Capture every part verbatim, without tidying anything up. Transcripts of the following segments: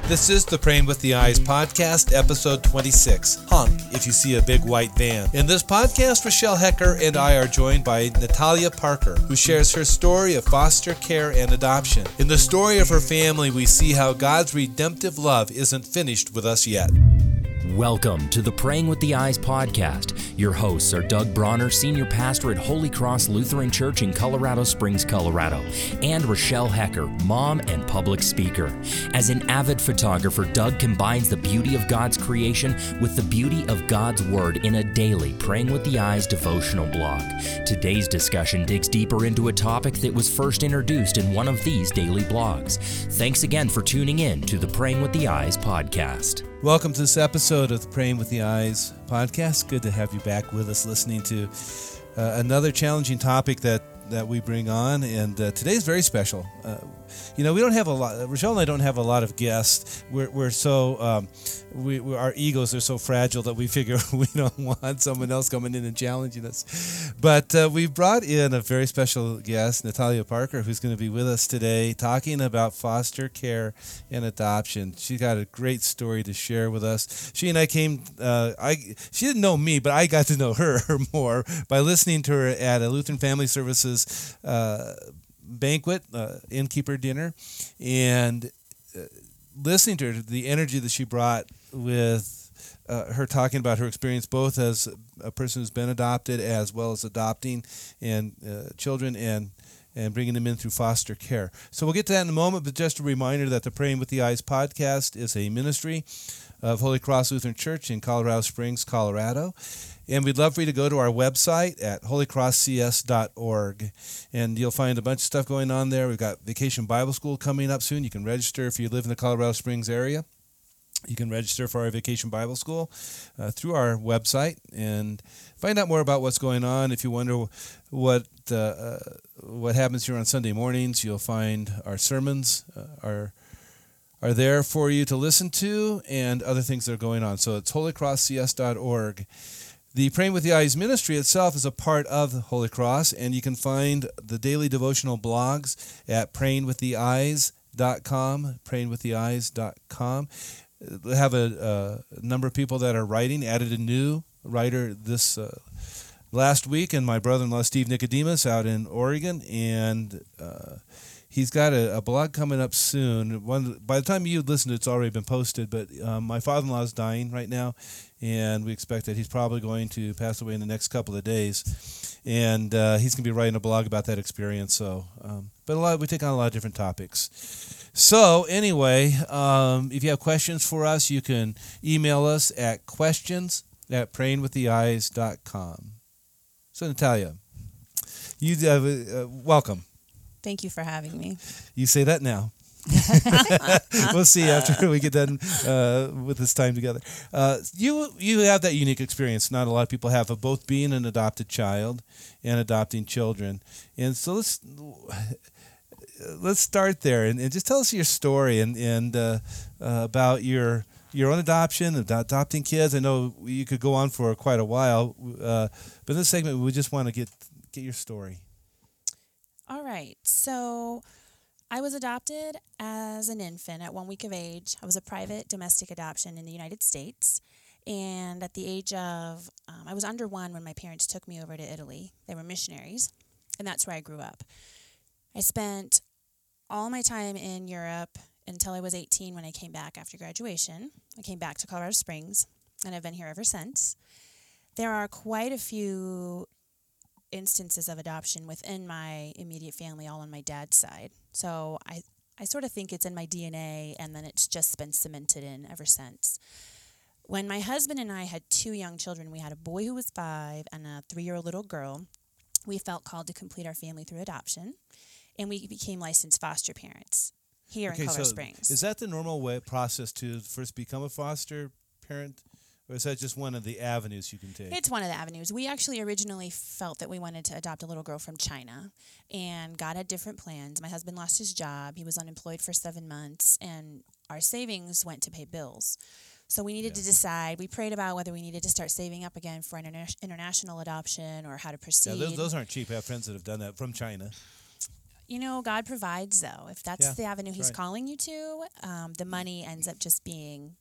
This is the Praying with the Eyes podcast, episode twenty-six, Honk If You See a Big White Van. In this podcast, Rochelle Hecker and I are joined by Natalia Parker, who shares her story of foster care and adoption. In the story of her family, we see how God's redemptive love isn't finished with us yet. Welcome to the Praying with the Eyes podcast. Your hosts are Doug Bronner, Senior Pastor at Holy Cross Lutheran Church in Colorado Springs, Colorado, and Rochelle Hecker, mom and public speaker. As an avid photographer, Doug combines the beauty of God's creation with the beauty of God's Word in a daily Praying with the Eyes devotional blog. Today's discussion digs deeper into a topic that was first introduced in one of these daily blogs. Thanks again for tuning in to the Praying with the Eyes podcast. Welcome to this episode of the Praying with the Eyes podcast. Good to have you back with us listening to uh, another challenging topic that, that we bring on, and uh, today's very special. Uh, you know, we don't have a lot, Rochelle and I don't have a lot of guests. We're, we're so, um, we, we our egos are so fragile that we figure we don't want someone else coming in and challenging us. But uh, we brought in a very special guest, Natalia Parker, who's going to be with us today talking about foster care and adoption. She got a great story to share with us. She and I came, uh, I she didn't know me, but I got to know her more by listening to her at a Lutheran Family Services uh banquet, uh, innkeeper dinner, and uh, listening to her, the energy that she brought with uh, her talking about her experience both as a person who's been adopted as well as adopting and uh, children and and bringing them in through foster care. So we'll get to that in a moment, but just a reminder that the Praying with the Eyes podcast is a ministry of Holy Cross Lutheran Church in Colorado Springs, Colorado. And we'd love for you to go to our website at holy cross c s dot org, and you'll find a bunch of stuff going on there. We've got Vacation Bible School coming up soon. You can register if you live in the Colorado Springs area. You can register for our Vacation Bible School uh, through our website and find out more about what's going on. If you wonder what uh, uh, what happens here on Sunday mornings, you'll find our sermons uh, are are there for you to listen to and other things that are going on. So it's holy cross c s dot org. The Praying with the Eyes ministry itself is a part of the Holy Cross, and you can find the daily devotional blogs at praying with the eyes dot com, praying with the eyes dot com. We have a, a number of people that are writing, added a new writer this uh, last week, and my brother-in-law Steve Nicodemus out in Oregon, and uh, he's got a, a blog coming up soon. One, by the time you listen to it, it's already been posted, but um, my father-in-law is dying right now, and we expect that he's probably going to pass away in the next couple of days. And uh, he's going to be writing a blog about that experience. So, um, but a lot we take on a lot of different topics. So anyway, um, if you have questions for us, you can email us at questions at praying with the eyes dot com. So Natalia, you have uh, welcome. Thank you for having me. You say that now. We'll see after we get done uh, with this time together. Uh, you you have that unique experience. Not a lot of people have of both being an adopted child and adopting children. And so let's let's start there and, and just tell us your story and and uh, uh, about your your own adoption, about adopting kids. I know you could go on for quite a while, uh, but in this segment we just want to get get your story. All right. So I was adopted as an infant at one week of age. I was a private domestic adoption in the United States. And at the age of, um, I was under one when my parents took me over to Italy. They were missionaries, and that's where I grew up. I spent all my time in Europe until I was eighteen when I came back after graduation. I came back to Colorado Springs, and I've been here ever since. There are quite a few instances of adoption within my immediate family, all on my dad's side. So I, I sort of think it's in my D N A, and then it's just been cemented in ever since. When my husband and I had two young children, we had a boy who was five and a three-year-old little girl. We felt called to complete our family through adoption, and we became licensed foster parents here okay, in Colorado so Springs. Is that the normal way process to first become a foster parent? Or is that just one of the avenues you can take? It's one of the avenues. We actually originally felt that we wanted to adopt a little girl from China, and God had different plans. My husband lost his job. He was unemployed for seven months, and our savings went to pay bills. So we needed yeah. to decide. We prayed about whether we needed to start saving up again for an interna- international adoption or how to proceed. Yeah, those, those aren't cheap. I have friends that have done that from China. You know, God provides, though. If that's Yeah, the avenue that's He's right. calling you to, um, the money ends up just being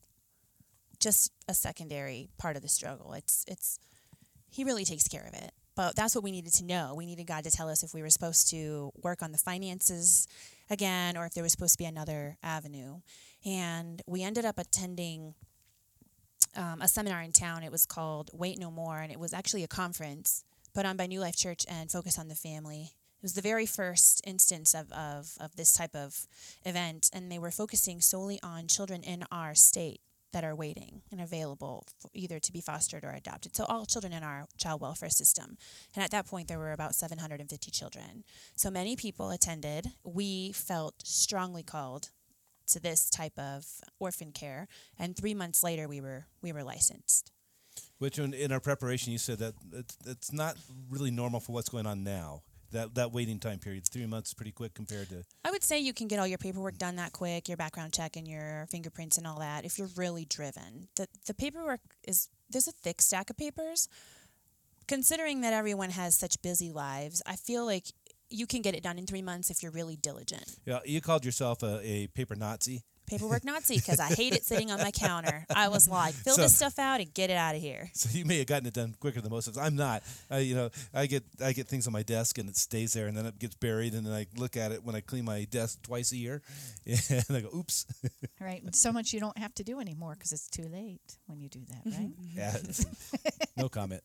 just a secondary part of the struggle. It's it's He really takes care of it. But that's what we needed to know. We needed God to tell us if we were supposed to work on the finances again or if there was supposed to be another avenue. And we ended up attending um, a seminar in town. It was called Wait No More, and it was actually a conference put on by New Life Church and Focus on the Family. It was the very first instance of, of, of this type of event, and they were focusing solely on children in our state that are waiting and available for either to be fostered or adopted. So all children in our child welfare system. And at that point, there were about seven hundred fifty children. So many people attended. We felt strongly called to this type of orphan care. And three months later, we were we were licensed. Which in, in our preparation, you said that it's, it's not really normal for what's going on now. That that waiting time period, three months is pretty quick compared to... I would say you can get all your paperwork done that quick, your background check and your fingerprints and all that, if you're really driven. The the paperwork is, there's a thick stack of papers. Considering that everyone has such busy lives, I feel like you can get it done in three months if you're really diligent. Yeah, you called yourself a, a paper Nazi. Paperwork Nazi, because I hate it sitting on my counter. I was like, fill So- this stuff out and get it out of here. So you may have gotten it done quicker than most of us. I'm not. I, you know, I get I get things on my desk and it stays there, and then it gets buried, and then I look at it when I clean my desk twice a year, and I go, "Oops." Right. So much you don't have to do anymore because it's too late when you do that, right? Yeah. No comment.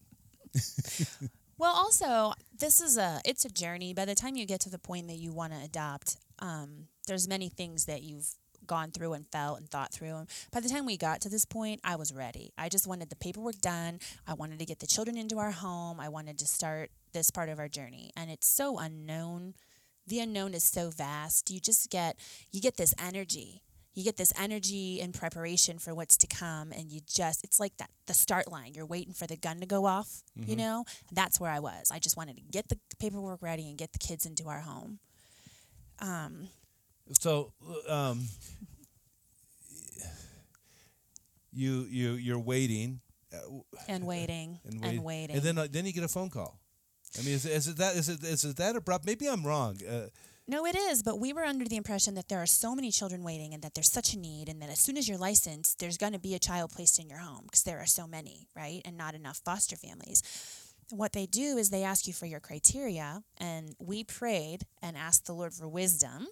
Well, also, this is a it's a journey. By the time you get to the point that you want to adopt, um, there's many things that you've gone through and felt and thought through. And by the time we got to this point, I was ready. I just wanted the paperwork done. I wanted to get the children into our home. I wanted to start this part of our journey. And it's so unknown. The unknown is so vast. You just get you get this energy. You get this energy and preparation for what's to come, and you just, it's like that, the start line. You're waiting for the gun to go off, Mm-hmm. you know? That's where I was. I just wanted to get the paperwork ready and get the kids into our home. Um, So, um, you you you're waiting, uh, and waiting, and and waiting, waiting. and then uh, then you get a phone call. I mean, is, is it that is it is it that abrupt? Maybe I'm wrong. Uh, No, it is, but we were under the impression that there are so many children waiting and that there's such a need, and that as soon as you're licensed, there's going to be a child placed in your home because there are so many, right? And not enough foster families. What they do is they ask you for your criteria, and we prayed and asked the Lord for wisdom,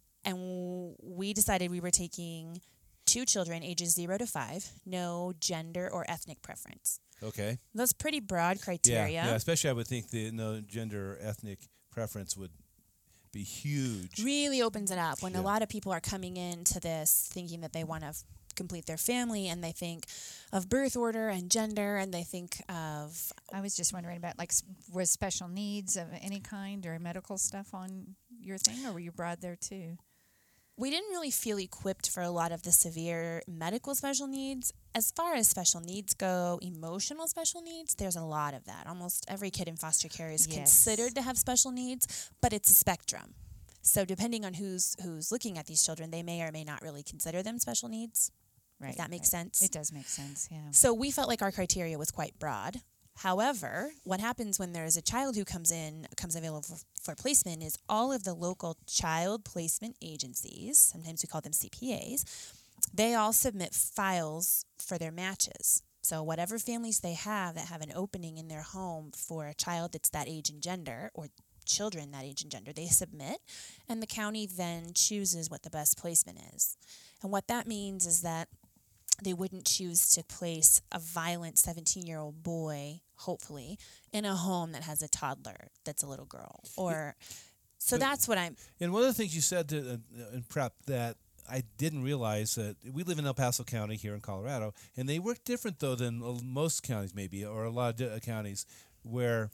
and we decided we were taking two children ages zero to five, no gender or ethnic preference. okay. That's pretty broad criteria. Yeah, yeah. Especially, I would think the no gender or ethnic preference would be huge. Really opens it up when Yeah. a lot of people are coming into this thinking that they want to f- complete their family, and they think of birth order and gender, and they think of I was just wondering about, like, s- was special needs of any kind or medical stuff on your thing, or were you broad there too? we didn't really feel equipped for a lot of the severe medical special needs. As far as special needs go, emotional special needs, there's a lot of that. Almost every kid in foster care is Yes. considered to have special needs, but it's a spectrum. So depending on who's who's looking at these children, they may or may not really consider them special needs. Right. If that makes right. sense. It does make sense, yeah. So we felt like our criteria was quite broad. However, what happens when there is a child who comes in, comes available for, for placement, is all of the local child placement agencies, sometimes we call them C P As, they all submit files for their matches. So whatever families they have that have an opening in their home for a child that's that age and gender, or children that age and gender, they submit, and the county then chooses what the best placement is. And what that means is that they wouldn't choose to place a violent seventeen-year-old boy, hopefully, in a home that has a toddler that's a little girl. Or so But- that's what I'm. And one of the things you said to, uh, in prep that I didn't realize, that we live in El Paso County here in Colorado, and they work different though than uh, most counties maybe, or a lot of di- uh, counties where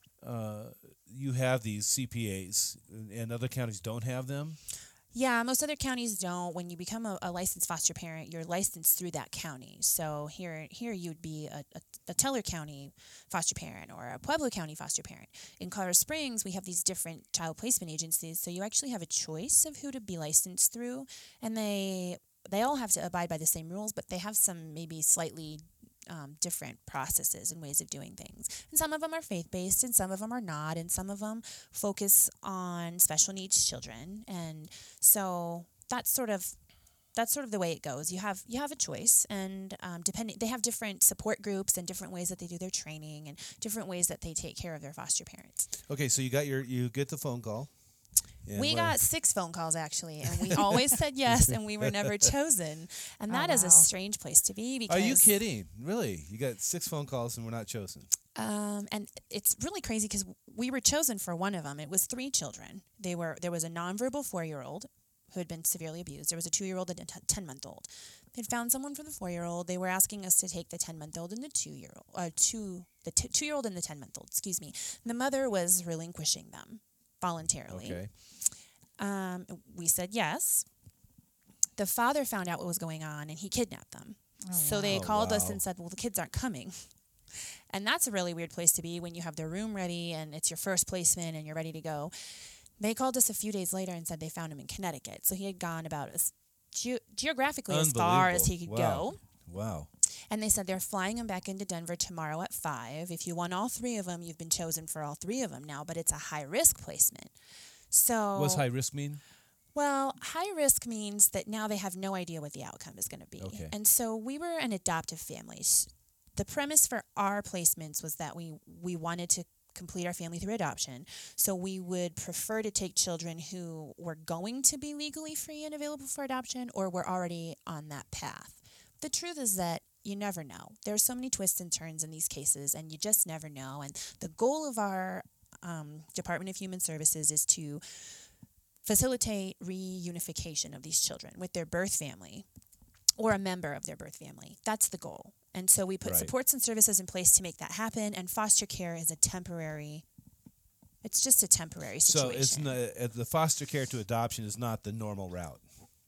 uh, you have these C P As and other counties don't have them. Yeah, most other counties don't. When you become a, a licensed foster parent, you're licensed through that county. So here, here you would be a, a, a Teller County foster parent or a Pueblo County foster parent. In Colorado Springs, we have these different child placement agencies. So you actually have a choice of who to be licensed through, and they they all have to abide by the same rules, but they have some maybe slightly um, different processes and ways of doing things. And some of them are faith-based and some of them are not. And some of them focus on special needs children. And so that's sort of That's sort of the way it goes. You have you have a choice, and um, depending, they have different support groups and different ways that they do their training and different ways that they take care of their foster parents. Okay, so you got your you get the phone call. And we what- got six phone calls actually, and we always said yes, and we were never chosen. And that Oh, is a wow. strange place to be. Because, Are you kidding? Really? You got six phone calls and we're not chosen. Um, and it's really crazy because we were chosen for one of them. It was three children. They were there was a nonverbal four-year-old who had been severely abused. There was a two-year-old and a t- ten-month-old. They'd found someone for the four-year-old. They were asking us to take the ten-month-old and the two-year-old, uh, two the t- two-year-old and the ten-month-old. Excuse me. The mother was relinquishing them voluntarily. Okay. Um, we said yes. The father found out what was going on, and he kidnapped them. Oh, so they wow. called Oh, us wow. and said, well, the kids aren't coming. And that's a really weird place to be when you have the room ready and it's your first placement and you're ready to go. They called us a few days later and said they found him in Connecticut. So he had gone about as ge- geographically as far as he could Unbelievable. go. Wow. And they said they're flying him back into Denver tomorrow at five. If you want all three of them, you've been chosen for all three of them now, but it's a high-risk placement. So What's high risk mean? well, high risk means that now they have no idea what the outcome is going to be. Okay. And so we were an adoptive family. S- The premise for our placements was that we, we wanted to complete our family through adoption. So we would prefer to take children who were going to be legally free and available for adoption or were already on that path. The truth is that you never know. There's so many twists and turns in these cases, and you just never know. And the goal of our um, Department of Human Services is to facilitate reunification of these children with their birth family or a member of their birth family. That's the goal. And so we put Right. supports and services in place to make that happen, and foster care is a temporary, it's just a temporary So situation. it's not, uh, the foster care to adoption is not the normal route.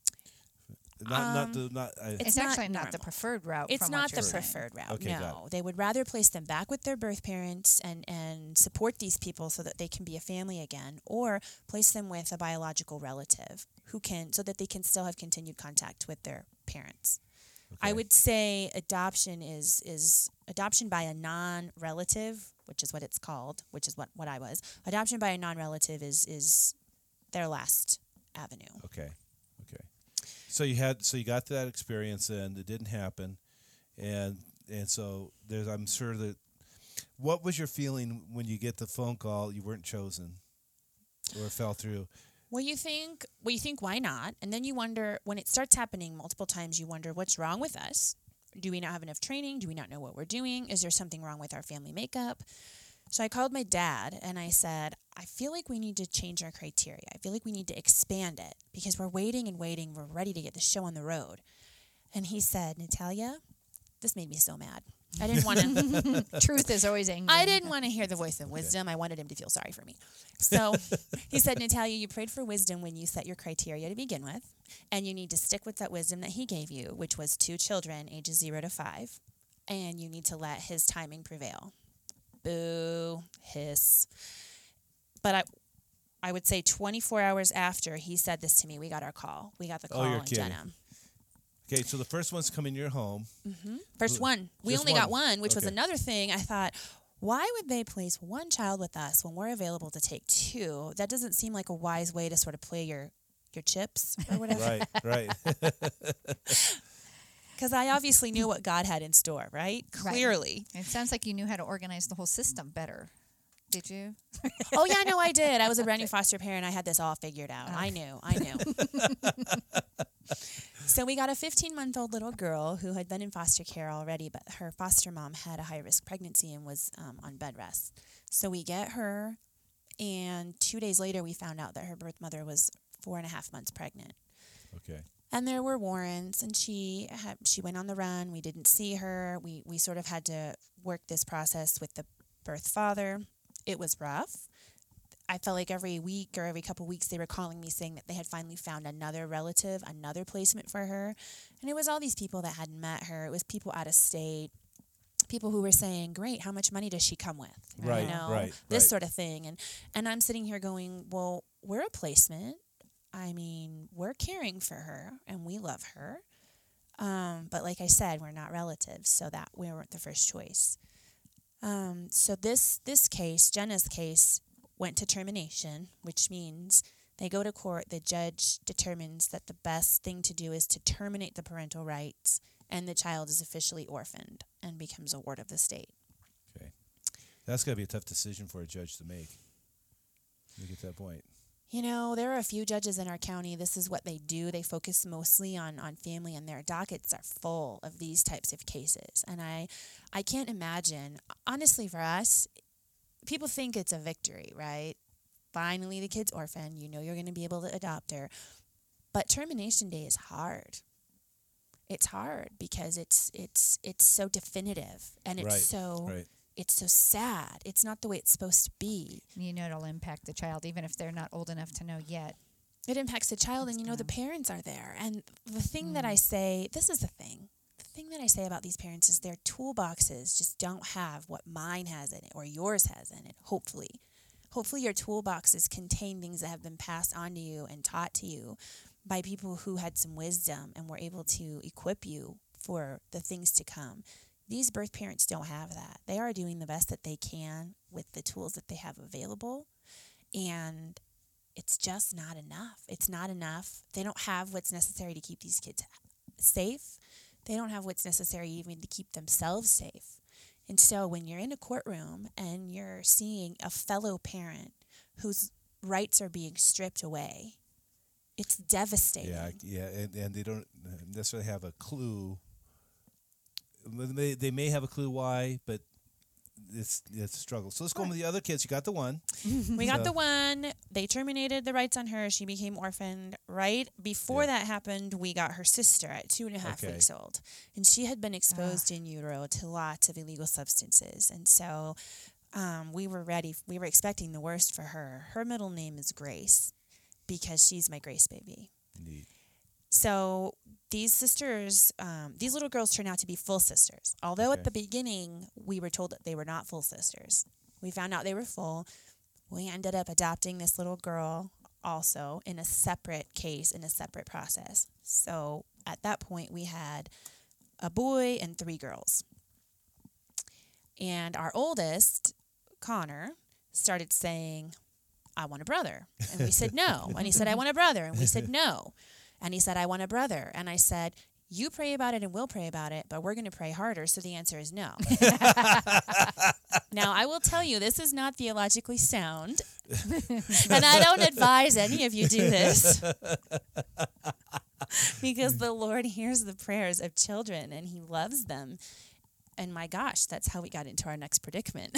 Not not Um, the not. I, it's It's, not actually not the normal. preferred route. It's from not what the you're saying. preferred route, Okay, got no. They would rather place them back with their birth parents and, and support these people so that they can be a family again, or place them with a biological relative who can, so that they can still have continued contact with their parents. I Okay. would say adoption is is adoption by a non-relative, which is what it's called, which is what, what I was. Adoption by a non-relative is is their last avenue. Okay, okay. So you had so you got to that experience and it didn't happen, and and so there's I'm sure that. What was your feeling when you get the phone call you weren't chosen, or it fell through? Well, you think, well, you think, why not? And then you wonder, when it starts happening multiple times, you wonder, what's wrong with us? Do we not have enough training? Do we not know what we're doing? Is there something wrong with our family makeup? So I called my dad and I said, I feel like we need to change our criteria. I feel like we need to expand it because we're waiting and waiting. We're ready to get the show on the road. And he said, Natalia, this made me so mad. I didn't want to. Truth is always angry. I didn't want to hear the voice of wisdom. I wanted him to feel sorry for me. So he said, Natalia, you prayed for wisdom when you set your criteria to begin with, and you need to stick with that wisdom that he gave you, which was two children, ages zero to five, and you need to let his timing prevail. Boo, hiss. But I, I would say twenty-four hours after he said this to me, we got our call. We got the Oh, call you're in kidding. Jenna. Okay, so the first one's come in your home. First Just one. We just only got one. one, which was Okay. another thing. I thought, why would they place one child with us when we're available to take two? That doesn't seem like a wise way to sort of play your, your chips or whatever. Right, right. Because I obviously knew what God had in store, right? Right. Clearly. It sounds like you knew how to organize the whole system better. Did you? Oh, yeah, no, I did. I was a brand new foster parent. I had this all figured out. I knew. I knew. So we got a fifteen-month-old little girl who had been in foster care already, but her foster mom had a high-risk pregnancy and was um, on bed rest. So we get her, and two days later we found out that her birth mother was four and a half months pregnant. Okay. And there were warrants, and she had, she went on the run. We didn't see her. We we sort of had to work this process with the birth father. It was rough. I felt like every week or every couple weeks they were calling me saying that they had finally found another relative, another placement for her. And it was all these people that hadn't met her. It was people out of state, people who were saying, great, how much money does she come with? Right, you know, right, this right. sort of thing. And, and I'm sitting here going, well, we're a placement. I mean, we're caring for her and we love her. Um, but like I said, we're not relatives, so that we weren't the first choice. Um, so this this case, Jenna's case, went to termination, which means they go to court. The judge determines that the best thing to do is to terminate the parental rights, and the child is officially orphaned and becomes a ward of the state. Okay. That's got to be a tough decision for a judge to make. You get to that point. You know, there are a few judges in our county. This is what they do. They focus mostly on, on family, and their dockets are full of these types of cases. And I, I can't imagine, honestly, for us, people think it's a victory, right? Finally, the kid's orphaned. You know you're going to be able to adopt her. But termination day is hard. It's hard because it's it's it's so definitive, and it's Right, so right. it's so sad. It's not the way it's supposed to be. You know it'll impact the child, even if they're not old enough to know yet. It impacts the child, and you know the parents are there. And the thing mm. that I say, this is the thing. The thing that I say about these parents is their toolboxes just don't have what mine has in it or yours has in it, hopefully. Hopefully your toolboxes contain things that have been passed on to you and taught to you by people who had some wisdom and were able to equip you for the things to come. These birth parents don't have that. They are doing the best that they can with the tools that they have available, and it's just not enough. It's not enough. They don't have what's necessary to keep these kids safe. They don't have what's necessary even to keep themselves safe. And so when you're in a courtroom and you're seeing a fellow parent whose rights are being stripped away, it's devastating. Yeah, yeah, and, and they don't necessarily have a clue. They they may have a clue why, but it's it's a struggle. So let's go on with the other kids. You got the one. We got the one. They terminated the rights on her. She became orphaned. Right before Yeah. that happened, we got her sister at two and a half Okay. weeks old. And she had been exposed in utero to lots of illegal substances. And so um, we were ready. We were expecting the worst for her. Her middle name is Grace because she's my Grace baby. Neat. So these sisters, um, these little girls turn out to be full sisters. Although Okay. at the beginning we were told that they were not full sisters. We found out they were full. We ended up adopting this little girl also in a separate case, in a separate process. So at that point we had a boy and three girls. And our oldest, Connor, started saying, I want a brother. And we said no. And he said, I want a brother. And we said no. And he said, I want a brother. And I said, you pray about it and we'll pray about it, but we're going to pray harder. So the answer is no. Now, I will tell you, this is not theologically sound. And I don't advise any of you do this. Because the Lord hears the prayers of children and he loves them. And my gosh, that's how we got into our next predicament.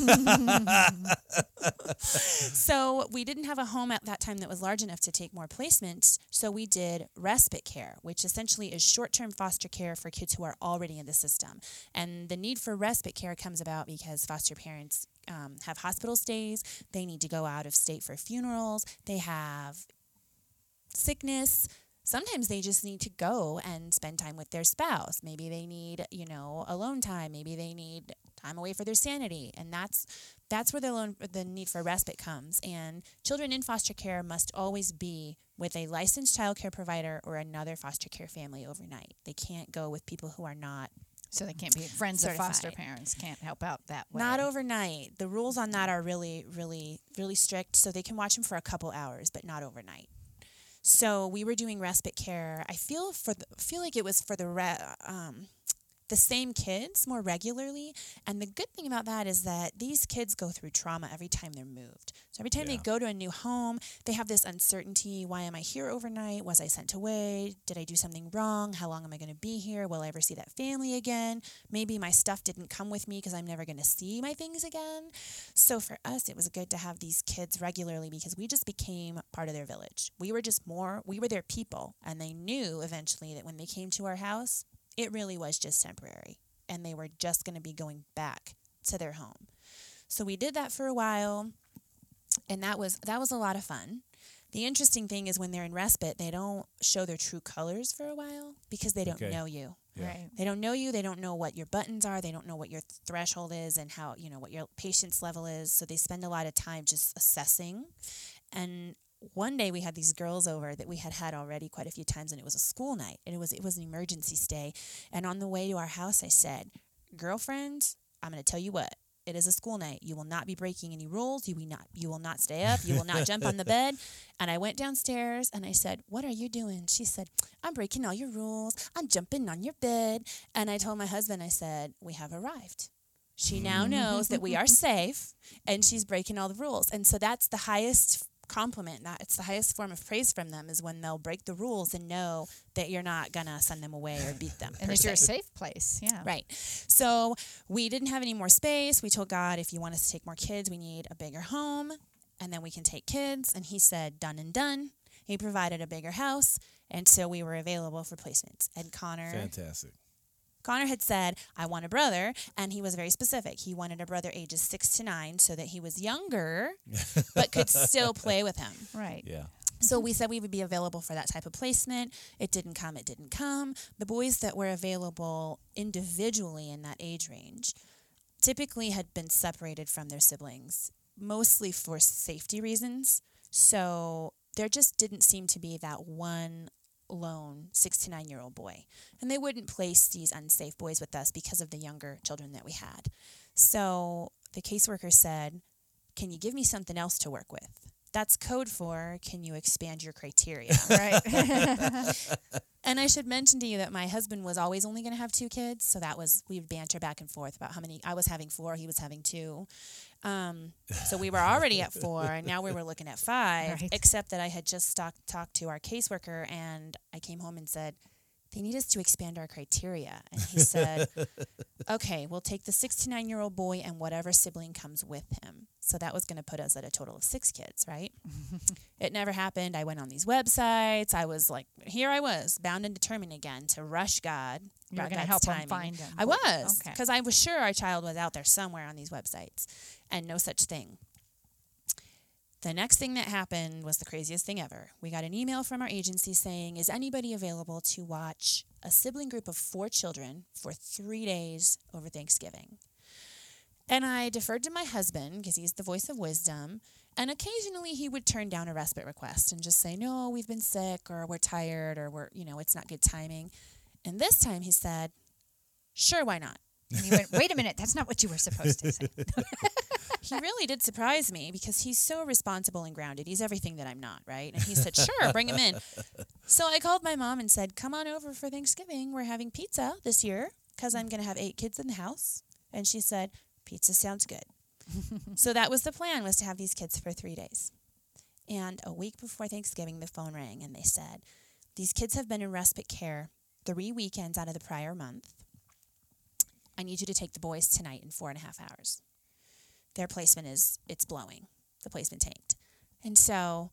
So we didn't have a home at that time that was large enough to take more placements. So we did respite care, which essentially is short-term foster care for kids who are already in the system. And the need for respite care comes about because foster parents um, have hospital stays. They need to go out of state for funerals. They have sickness. Sometimes they just need to go and spend time with their spouse. Maybe they need, you know, alone time. Maybe they need time away for their sanity. And that's that's where the alone, the need for respite comes. And children in foster care must always be with a licensed child care provider or another foster care family overnight. They can't go with people who are not So they can't be friends Certified. of foster parents, can't help out that way. Not overnight. The rules on that are really, really, really strict. So they can watch them for a couple hours, but not overnight. So we were doing respite care. I feel for the, feel like it was for the re, um, the same kids more regularly. And the good thing about that is that these kids go through trauma every time they're moved. So every time Yeah. they go to a new home, they have this uncertainty. Why am I here overnight? Was I sent away? Did I do something wrong? How long am I going to be here? Will I ever see that family again? Maybe my stuff didn't come with me because I'm never going to see my things again. So for us, it was good to have these kids regularly because we just became part of their village. We were just more, we were their people. And they knew eventually that when they came to our house, it really was just temporary. And they were just going to be going back to their home. So we did that for a while. And that was that was a lot of fun. The interesting thing is when they're in respite, they don't show their true colors for a while because they don't Okay. know you. Yeah. Right. They don't know you. They don't know what your buttons are. They don't know what your threshold is and how, you know, what your patience level is. So they spend a lot of time just assessing. And one day we had these girls over that we had had already quite a few times, and it was a school night, and it was it was an emergency stay. And on the way to our house, I said, girlfriend, I'm going to tell you what. It is a school night. You will not be breaking any rules. You will not you will not stay up. You will not jump on the bed. And I went downstairs and I said, what are you doing? She said, I'm breaking all your rules. I'm jumping on your bed. And I told my husband, I said, we have arrived. She now knows that we are safe and she's breaking all the rules. And so that's the highest compliment. That it's the highest form of praise from them is when they'll break the rules and know that you're not going to send them away or beat them. And it's your safe place. Yeah. Right. So we didn't have any more space. We told God, if you want us to take more kids, we need a bigger home and then we can take kids. And he said, done and done. He provided a bigger house. And so we were available for placements. And Connor. Fantastic. Connor had said, I want a brother, and he was very specific. He wanted a brother ages six to nine so that he was younger, but could still play with him. Right. Yeah. So we said we would be available for that type of placement. It didn't come. It didn't come. The boys that were available individually in that age range typically had been separated from their siblings, mostly for safety reasons. So there just didn't seem to be that one lone six to nine year old boy, and they wouldn't place these unsafe boys with us because of the younger children that we had. So the caseworker said, can you give me something else to work with? That's code for, can you expand your criteria? Right. And I should mention to you that my husband was always only going to have two kids, so that was, we would banter back and forth about how many. I was having four, he was having two. Um, so we were already at four, and now we were looking at five, Right. except that I had just stock, talked to our caseworker, and I came home and said, they need us to expand our criteria. And he said, okay, we'll take the six to nine-year-old boy and whatever sibling comes with him. So that was going to put us at a total of six kids, right? It never happened. I went on these websites. I was like, here I was, bound and determined again to rush God. You were God- going to God's help them timing. find them. I was, Okay. because I was sure our child was out there somewhere on these websites, and no such thing. The next thing that happened was the craziest thing ever. We got an email from our agency saying, is anybody available to watch a sibling group of four children for three days over Thanksgiving? And I deferred to my husband because he's the voice of wisdom. And occasionally he would turn down a respite request and just say, no, we've been sick, or we're tired, or we're, you know, it's not good timing. And this time he said, sure, why not? And you went, wait a minute, that's not what you were supposed to say. He really did surprise me because he's so responsible and grounded. He's everything that I'm not, right? And he said, sure, bring him in. So I called my mom and said, come on over for Thanksgiving. We're having pizza this year because I'm going to have eight kids in the house. And she said, pizza sounds good. So that was the plan, was to have these kids for three days. And a week before Thanksgiving, the phone rang and they said, these kids have been in respite care three weekends out of the prior month. I need you to take the boys tonight in four and a half hours. Their placement is, it's blowing. The placement tanked. And so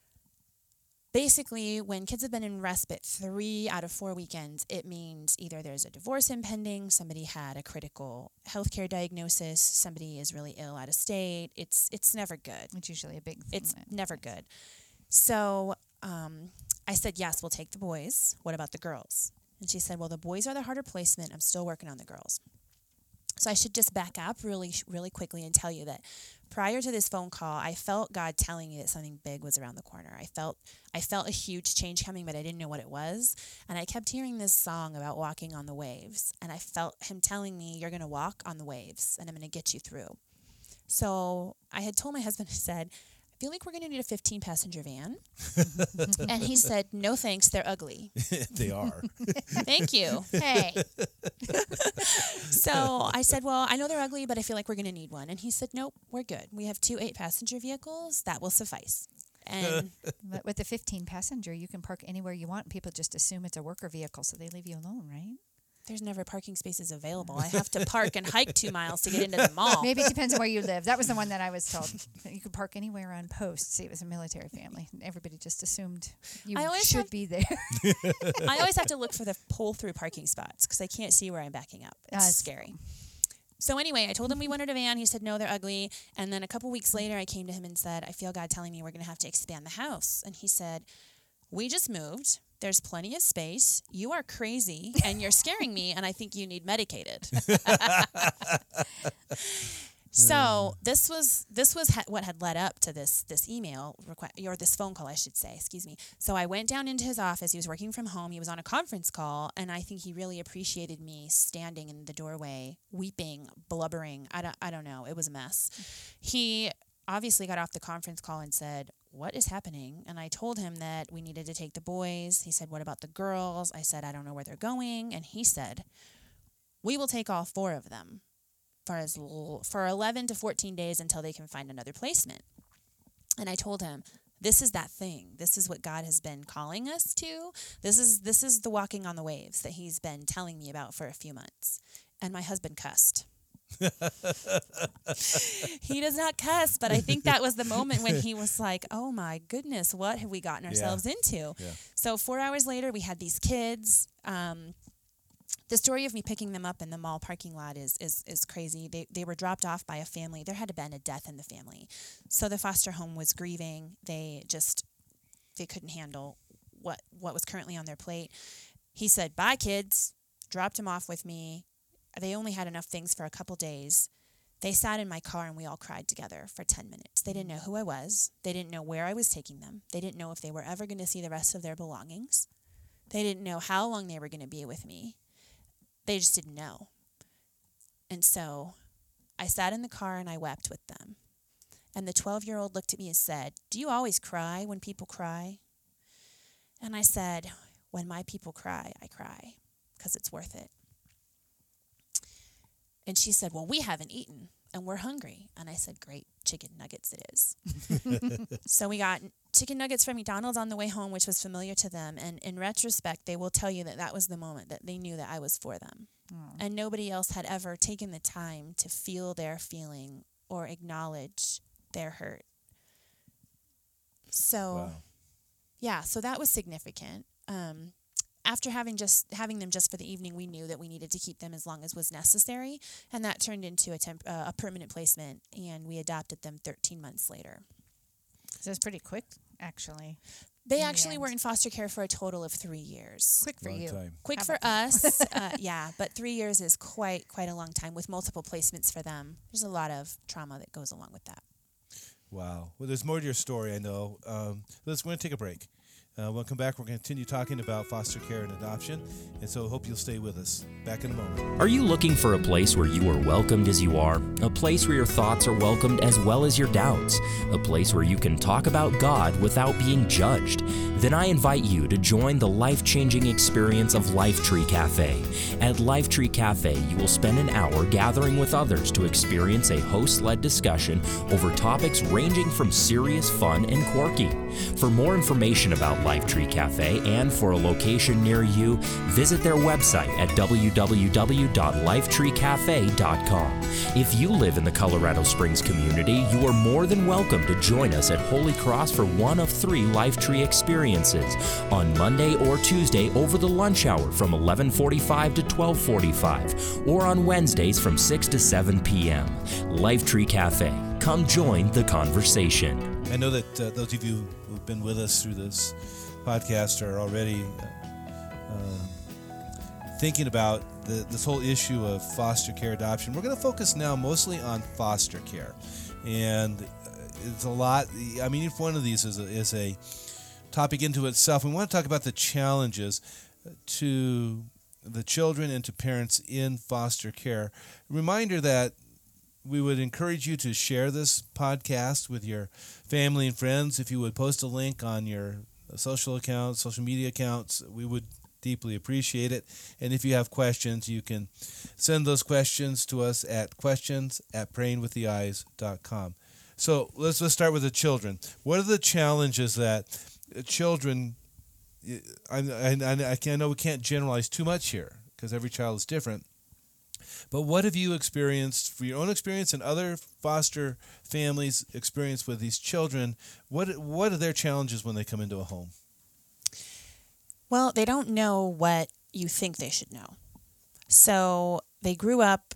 basically when kids have been in respite three out of four weekends, it means either there's a divorce impending, somebody had a critical healthcare diagnosis, somebody is really ill out of state. It's it's never good. It's usually a big thing. It's that- never good. So um, I said, yes, we'll take the boys. What about the girls? And she said, well, the boys are the harder placement. I'm still working on the girls. So I should just back up really, really quickly and tell you that prior to this phone call, I felt God telling me that something big was around the corner. I felt I felt a huge change coming, but I didn't know what it was. And I kept hearing this song about walking on the waves. And I felt him telling me, you're going to walk on the waves, and I'm going to get you through. So I had told my husband, I said, I feel like we're going to need a fifteen passenger van. And he said, no thanks, they're ugly. They are. Thank you. Hey. So I said, well, I know they're ugly, but I feel like we're going to need one. And he said, nope, we're good. We have two eight-passenger vehicles. That will suffice. And But with the fifteen passenger, you can park anywhere you want. People just assume it's a worker vehicle, so they leave you alone, right? there's never parking spaces available. I have to park and hike two miles to get into the mall. Maybe it depends on where you live. That was the one that I was told. You could park anywhere on post. See, it was a military family. Everybody just assumed you I always should have- be there. I always have to look for the pull-through parking spots because I can't see where I'm backing up. It's That's- scary. So anyway, I told him we wanted a van. He said, no, they're ugly. And then a couple weeks later, I came to him and said, I feel God telling me we're going to have to expand the house. And he said, we just moved. There's plenty of space. You are crazy, and you're scaring me, and I think you need medicated. So this was this was ha- what had led up to this this email request, or this phone call, I should say. Excuse me. So I went down into his office. He was working from home. He was on a conference call, and I think he really appreciated me standing in the doorway, weeping, blubbering. I don't I don't know. It was a mess. He obviously got off the conference call and said, "What is happening?" And I told him that we needed to take the boys. He said, "What about the girls?" I said, "I don't know where they're going." And he said, "We will take all four of them for as l- for eleven to fourteen days until they can find another placement." And I told him, this is that thing. This is what God has been calling us to. This is this is the walking on the waves that he's been telling me about for a few months. And my husband cussed. He does not cuss, but I think that was the moment when he was like, oh my goodness, what have we gotten ourselves Yeah. into? Yeah. So four hours later, we had these kids. Um, the story of me picking them up in the mall parking lot is is is crazy. They they were dropped off by a family. There had been a death in the family. So the foster home was grieving. They just, they couldn't handle what what was currently on their plate. He said, bye, kids. Dropped them off with me. They only had enough things for a couple days. They sat in my car and we all cried together for ten minutes. They didn't know who I was. They didn't know where I was taking them. They didn't know if they were ever going to see the rest of their belongings. They didn't know how long they were going to be with me. They just didn't know. And so I sat in the car and I wept with them. And the twelve-year-old looked at me and said, "Do you always cry when people cry?" And I said, "When my people cry, I cry because it's worth it." And she said, "Well, we haven't eaten and we're hungry." And I said, "Great, chicken nuggets it is." So we got chicken nuggets from McDonald's on the way home, which was familiar to them. And in retrospect, they will tell you that that was the moment that they knew that I was for them. Oh. And nobody else had ever taken the time to feel their feeling or acknowledge their hurt. So, Wow. yeah, so that was significant. Um, after having just having them just for the evening, we knew that we needed to keep them as long as was necessary, and that turned into a temp- uh, a permanent placement, and we adopted them thirteen months later. So it's pretty quick, actually. They In the actually end. were in foster care for a total of three years. Quick for Long you. time. Quick How for about us, uh, yeah, but three years is quite quite a long time with multiple placements for them. There's a lot of trauma that goes along with that. Wow. Well, there's more to your story, I know. Um, let's, we're going to take a break. Uh, we'll come back. We're going to continue talking about foster care and adoption. And so I hope you'll stay with us. Back in a moment. Are you looking for a place where you are welcomed as you are? A place where your thoughts are welcomed as well as your doubts? A place where you can talk about God without being judged? Then I invite you to join the life-changing experience of Lifetree Cafe. At Lifetree Cafe, you will spend an hour gathering with others to experience a host-led discussion over topics ranging from serious fun and quirky. For more information about Lifetree Cafe and for a location near you, visit their website at w w w dot lifetree cafe dot com. If you live in the Colorado Springs community, you are more than welcome to join us at Holy Cross for one of three Lifetree experiences on Monday or Tuesday over the lunch hour from eleven forty-five to twelve forty-five, or on Wednesdays from six to seven p.m. Lifetree Cafe. Come join the conversation. I know that uh, those of you who've been with us through this podcast are already uh, uh, thinking about the, this whole issue of foster care adoption. We're going to focus now mostly on foster care. And it's a lot. I mean, each one of these is a, is a topic into itself. We want to talk about the challenges to the children and to parents in foster care. Reminder that we would encourage you to share this podcast with your family and friends. If you would post a link on your social accounts, social media accounts, we would deeply appreciate it. And if you have questions, you can send those questions to us at questions at praying with the eyes dot com. So let's let's start with the children. What are the challenges that children? I I, I, I know we can't generalize too much here because every child is different. But what have you experienced, for your own experience and other foster families' experience with these children? What what are their challenges when they come into a home? Well, they don't know what you think they should know. So they grew up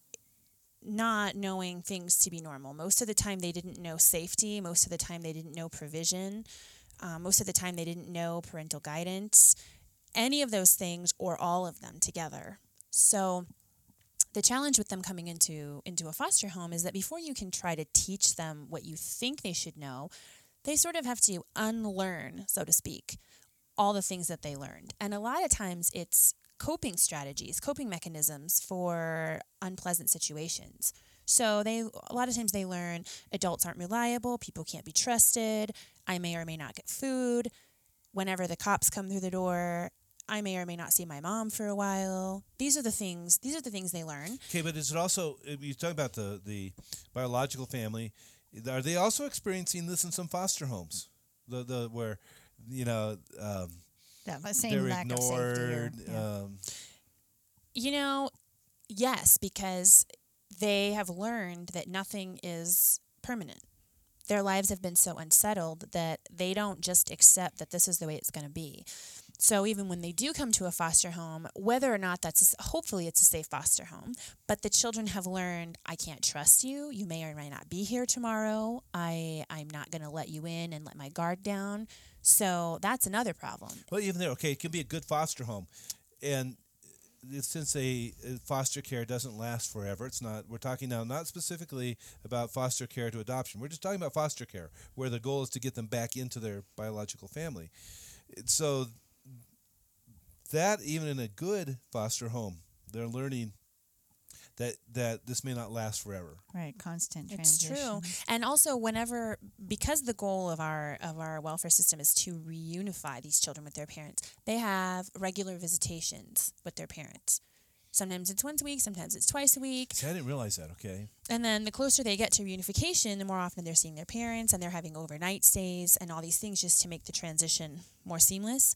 not knowing things to be normal. Most of the time they didn't know safety. Most of the time they didn't know provision. Um, most of the time they didn't know parental guidance. Any of those things or all of them together. So the challenge with them coming into into a foster home is that before you can try to teach them what you think they should know, they sort of have to unlearn, so to speak, all the things that they learned. And a lot of times it's coping strategies, coping mechanisms for unpleasant situations. So they a lot of times they learn adults aren't reliable, people can't be trusted, I may or may not get food. Whenever the cops come through the door, I may or may not see my mom for a while. These are the things. These are the things they learn. Okay, but is it also, you talk about the, the biological family, are they also experiencing this in some foster homes? The the where, you know, um, That same they're lack ignored. of safety. Or, yeah. um, You know, yes, because they have learned that nothing is permanent. Their lives have been so unsettled that they don't just accept that this is the way it's going to be. So even when they do come to a foster home, whether or not that's, a, hopefully it's a safe foster home, but the children have learned, I can't trust you. You may or may not be here tomorrow. I, I'm not going to let you in and let my guard down. So that's another problem. well, even there, okay, it can be a good foster home. And since a foster care doesn't last forever, it's not, we're talking now not specifically about foster care to adoption. We're just talking about foster care, where the goal is to get them back into their biological family. So that even in a good foster home, they're learning that that this may not last forever. Right, constant It's transition. true. And also whenever, because the goal of our of our welfare system is to reunify these children with their parents, they have regular visitations with their parents. Sometimes it's once a week, sometimes it's twice a week. See, I didn't realize that, okay. And then the closer they get to reunification, the more often they're seeing their parents, and they're having overnight stays and all these things just to make the transition more seamless.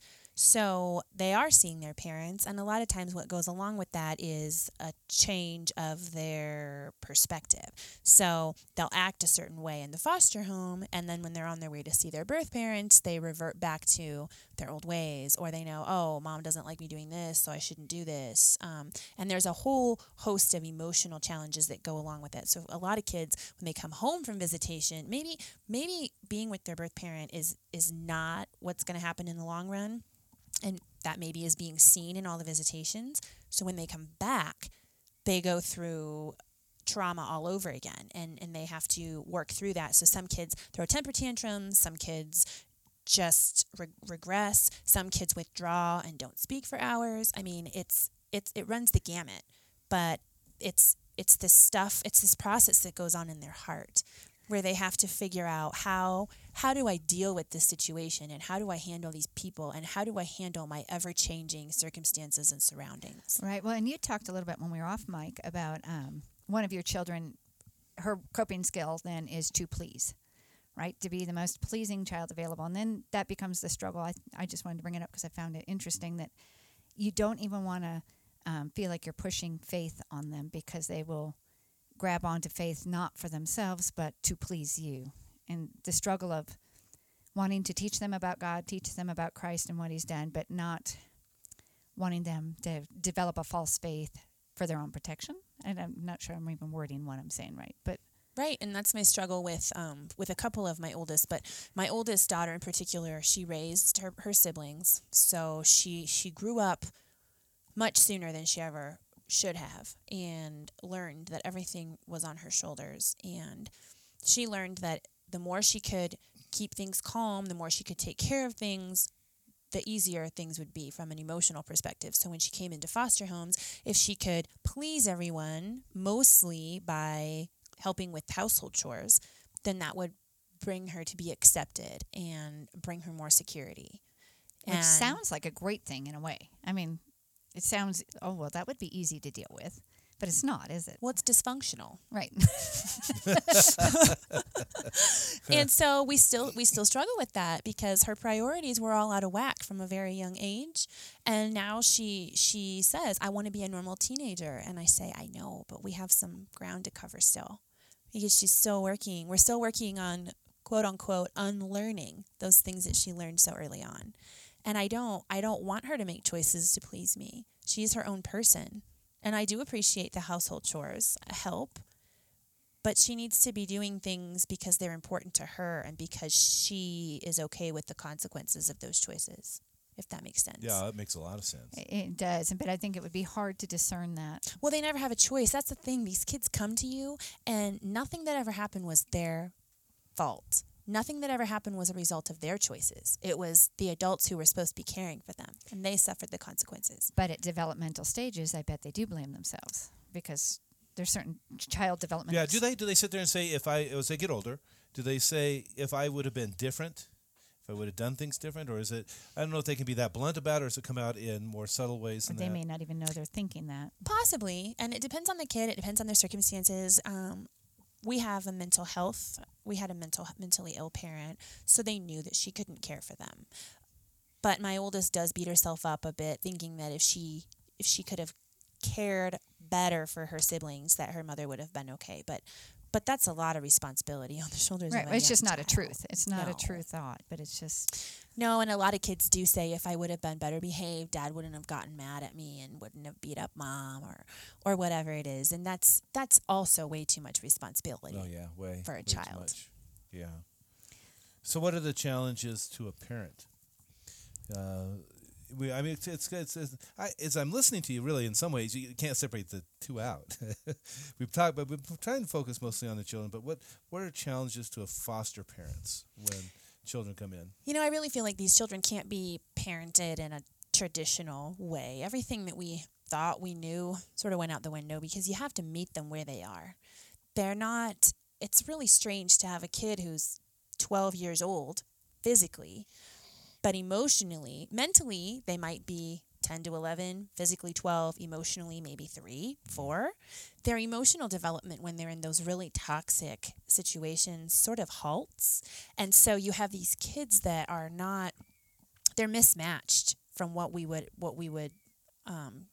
So they are seeing their parents, and a lot of times what goes along with that is a change of their perspective. So they'll act a certain way in the foster home, and then when they're on their way to see their birth parents, they revert back to their old ways, or they know, oh, mom doesn't like me doing this, so I shouldn't do this. Um, and there's a whole host of emotional challenges that go along with it. So a lot of kids, when they come home from visitation, maybe maybe being with their birth parent is is not what's going to happen in the long run. And that maybe is being seen in all the visitations. So when they come back, they go through trauma all over again, and, and they have to work through that. So some kids throw temper tantrums, some kids just re- regress, some kids withdraw and don't speak for hours. I mean, it's it's it runs the gamut, but it's it's this stuff, it's this process that goes on in their heart, where they have to figure out how how do I deal with this situation, and how do I handle these people, and how do I handle my ever-changing circumstances and surroundings. Right. Well, and you talked a little bit when we were off mic about um, one of your children, her coping skill then is to please, right? To be the most pleasing child available. And then that becomes the struggle. I, I just wanted to bring it up because I found it interesting that you don't even want to um, feel like you're pushing faith on them, because they will grab onto faith not for themselves but to please you. And the struggle of wanting to teach them about God, teach them about Christ and what he's done, but not wanting them to develop a false faith for their own protection. And I'm not sure I'm even wording what I'm saying right, but Right, and that's my struggle with um, with a couple of my oldest, but my oldest daughter in particular, she raised her, her siblings, so she she grew up much sooner than she ever should have, and learned that everything was on her shoulders. And she learned that the more she could keep things calm, the more she could take care of things, the easier things would be from an emotional perspective. So when she came into foster homes, if she could please everyone, mostly by helping with household chores, then that would bring her to be accepted and bring her more security. which And sounds like a great thing in a way. I mean, it sounds, oh, well, that would be easy to deal with, but it's not, is it? well, it's dysfunctional. Right. And so we still we still struggle with that, because her priorities were all out of whack from a very young age. And now she she says, I want to be a normal teenager. And I say, I know, but we have some ground to cover still, because she's still working. We're still working on, quote unquote, unlearning those things that she learned so early on. And I don't I don't want her to make choices to please me. She's her own person. And I do appreciate the household chores, help. But she needs to be doing things because they're important to her and because she is okay with the consequences of those choices. if that makes sense. Yeah, it makes a lot of sense. It, it does, but I think it would be hard to discern that. Well, they never have a choice. That's the thing. These kids come to you, and nothing that ever happened was their fault. Nothing that ever happened was a result of their choices. It was the adults who were supposed to be caring for them, and they suffered the consequences. But at developmental stages, I bet they do blame themselves because there's certain child development. Yeah, do they do they sit there and say, if I, as they get older, do they say, if I would have been different, if I would have done things different, or is it, I don't know if they can be that blunt about it, or does it come out in more subtle ways than They that? may not even know they're thinking that. Possibly, and it depends on the kid. It depends on their circumstances. Um, we have a mental health. We had a mental mentally ill parent, so they knew that she couldn't care for them. But my oldest does beat herself up a bit, thinking that if she if she could have cared better for her siblings, that her mother would have been okay. But but that's a lot of responsibility on the shoulders Right. of a It's young just not a child. truth. It's not No. a true thought, but it's just. No, and a lot of kids do say, if I would have been better behaved, Dad wouldn't have gotten mad at me and wouldn't have beat up Mom, or or whatever it is. And that's that's also way too much responsibility. Oh, yeah, way. For a way too child. much. Yeah. So what are the challenges to a parent? Uh, we, I mean, it's, it's, it's, it's I, as I'm listening to you, really, in some ways, you can't separate the two out. We've talked, but we're trying to focus mostly on the children. But what, what are challenges to a foster parents when children come in? You know, I really feel like these children can't be parented in a traditional way. Everything that we thought we knew sort of went out the window, because you have to meet them where they are. They're not, it's really strange to have a kid who's twelve years old physically, but emotionally, mentally, they might be ten to eleven, physically twelve, emotionally maybe three, four. Their emotional development when they're in those really toxic situations sort of halts. And so you have these kids that are not, they're mismatched from what we would what we would um,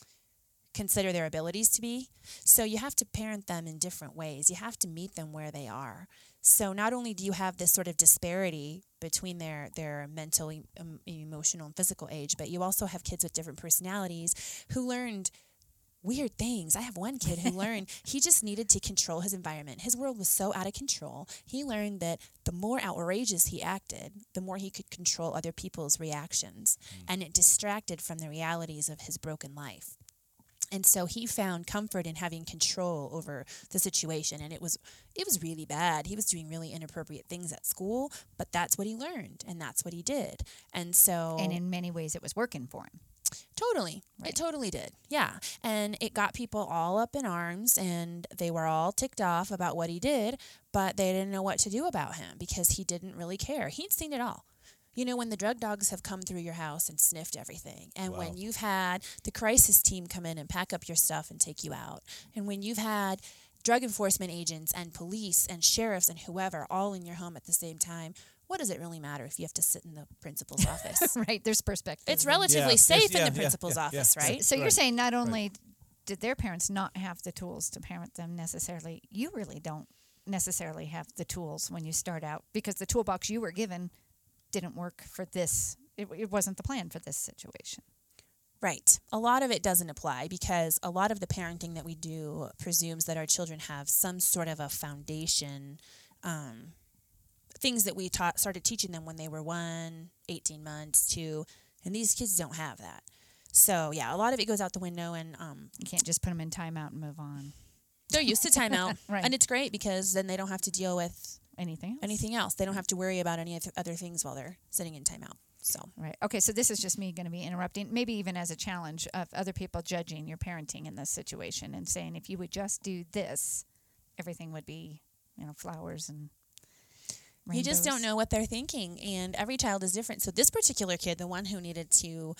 consider their abilities to be. So you have to parent them in different ways. You have to meet them where they are. So not only do you have this sort of disparity between their, their mental, um, emotional, and physical age, but you also have kids with different personalities who learned weird things. I have one kid who learned he just needed to control his environment. His world was so out of control. He learned that the more outrageous he acted, the more he could control other people's reactions. Mm. And it distracted from the realities of his broken life. And so he found comfort in having control over the situation, and it was it was really bad. He was doing really inappropriate things at school, but that's what he learned, and that's what he did. And so, and in many ways, it was working for him. Totally, right. It totally did. Yeah, and it got people all up in arms, and they were all ticked off about what he did, but they didn't know what to do about him because he didn't really care. He'd seen it all. You know, when the drug dogs have come through your house and sniffed everything, and wow. when you've had the crisis team come in and pack up your stuff and take you out, and when you've had drug enforcement agents and police and sheriffs and whoever all in your home at the same time, what does it really matter if you have to sit in the principal's office? Right, there's perspective. It's relatively Yeah. safe Yes, yeah, in the yeah, principal's yeah, office, yeah. right? So you're Right. saying not only did their parents not have the tools to parent them necessarily, you really don't necessarily have the tools when you start out, because the toolbox you were given didn't work for this. It, it wasn't the plan for this situation. Right. A lot of it doesn't apply because a lot of the parenting that we do presumes that our children have some sort of a foundation, um, things that we taught, started teaching them when they were one, eighteen months, two, and these kids don't have that. So, yeah, a lot of it goes out the window, and um, You can't just put them in timeout and move on. they're used to timeout. Right. And it's great because then they don't have to deal with Anything else? anything else. They don't have to worry about any oth- other things while they're sitting in timeout. So, Right. Okay, so this is just me going to be interrupting, maybe even as a challenge of other people judging your parenting in this situation and saying, if you would just do this, everything would be, you know, flowers and rainbows. you just don't know what they're thinking, and every child is different. So this particular kid, the one who needed to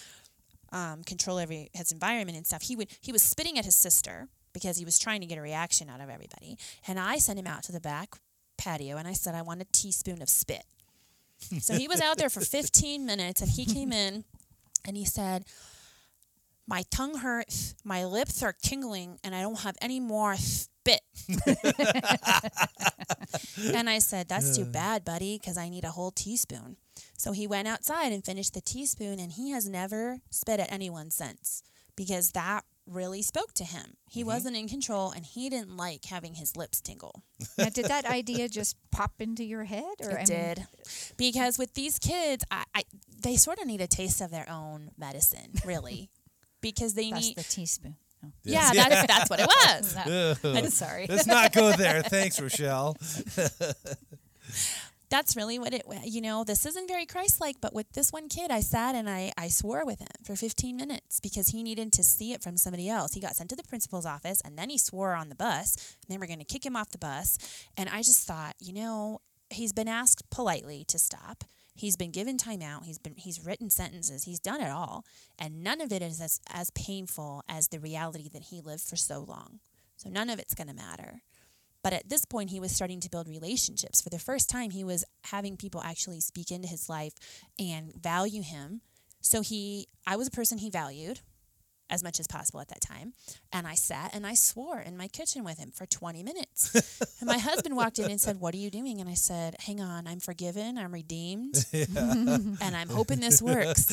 um, control every his environment and stuff, he would he was spitting at his sister because he was trying to get a reaction out of everybody. And I sent him out to the back patio, and I said, I want a teaspoon of spit. So he was out there for fifteen minutes, and he came in, and he said, my tongue hurts, my lips are tingling, and I don't have any more spit. And I said, that's too bad, buddy, because I need a whole teaspoon. So he went outside and finished the teaspoon, and he has never spit at anyone since. because that really spoke to him. He Mm-hmm. wasn't in control, and he didn't like having his lips tingle. Now, did that idea just pop into your head? Or It I mean, did. Because with these kids, I, I they sort of need a taste of their own medicine, really. Because they that's need... the teaspoon. Oh. Yeah, that's, that's what it was. I'm sorry. Let's not go there. Thanks, Rochelle. That's really what it, you know, this isn't very Christ-like, but with this one kid, I sat and I, I swore with him for fifteen minutes because he needed to see it from somebody else. He got sent to the principal's office, and then he swore on the bus, and then we're going to kick him off the bus. And I just thought, you know, he's been asked politely to stop. He's been given time out. He's been he's written sentences. He's done it all. And none of it is as, as painful as the reality that he lived for so long. So none of it's going to matter. But at this point, he was starting to build relationships. For the first time, he was having people actually speak into his life and value him. So he, I was a person he valued as much as possible at that time. And I sat and I swore in my kitchen with him for twenty minutes. And my husband walked in and said, "What are you doing?" And I said, "Hang on, I'm forgiven, I'm redeemed, and I'm hoping this works."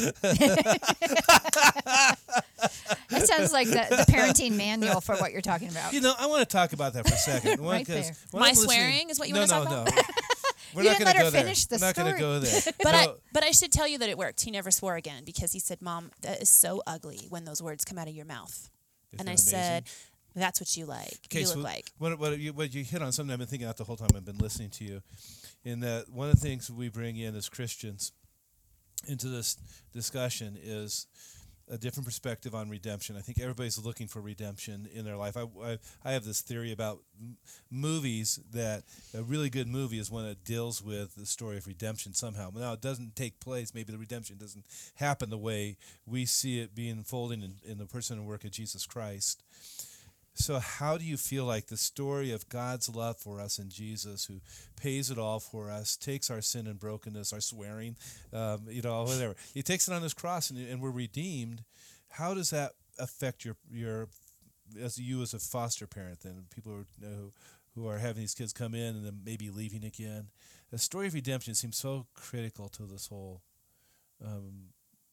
That sounds like the, the parenting manual for what you're talking about. You know, I want to talk about that for a second. Right 'cause there. when My I'm listening- swearing is what you no, want to no, talk no. about? We're You not didn't going let to her go there. finish the We're not going to story. go there. But I No. but I should tell you that it worked. He never swore again because he said, "Mom, that is so ugly when those words come out of your mouth." Isn't and I that amazing? said, "That's what you like. Okay, you so look like." what, what, you, what you hit on something I've been thinking about the whole time I've been listening to you, in that one of the things we bring in as Christians into this discussion is a different perspective on redemption. I think everybody's looking for redemption in their life. I, I, I have this theory about m- movies that a really good movie is one that deals with the story of redemption somehow. Now, it doesn't take place. Maybe the redemption doesn't happen the way we see it being unfolding in, in the person and work of Jesus Christ. So how do you feel like the story of God's love for us in Jesus, who pays it all for us, takes our sin and brokenness, our swearing, um, you know, whatever. He takes it on his cross and, and we're redeemed. How does that affect your, your as you as a foster parent then? People who, you know, who are having these kids come in and then maybe leaving again. The story of redemption seems so critical to this whole um,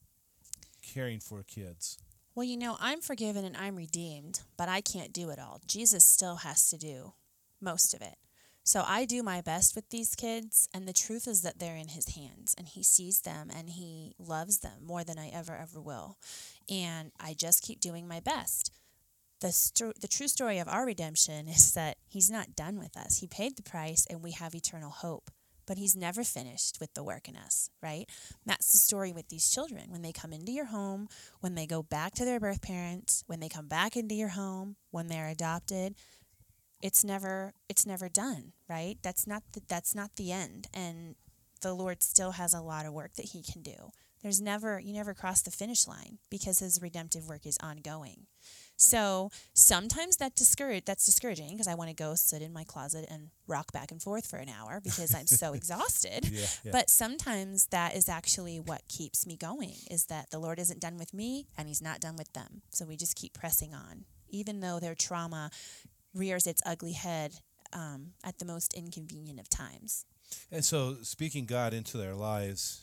caring for kids. Well, you know, I'm forgiven and I'm redeemed, but I can't do it all. Jesus still has to do most of it. So I do my best with these kids, and the truth is that they're in his hands, and he sees them, and he loves them more than I ever, ever will. And I just keep doing my best. The, sto- the true story of our redemption is that he's not done with us. He paid the price, and we have eternal hope. But he's never finished with the work in us, right? That's the story with these children. When they come into your home, when they go back to their birth parents, when they come back into your home, when they're adopted, it's never it's never done, right? That's not the, that's not the end, and the Lord still has a lot of work that he can do. There's never you never cross the finish line because his redemptive work is ongoing. So sometimes that discourage that's discouraging because I want to go sit in my closet and rock back and forth for an hour because I'm so exhausted. Yeah, yeah. But sometimes that is actually what keeps me going, is that the Lord isn't done with me and he's not done with them. So we just keep pressing on, even though their trauma rears its ugly head um, at the most inconvenient of times. And so speaking God into their lives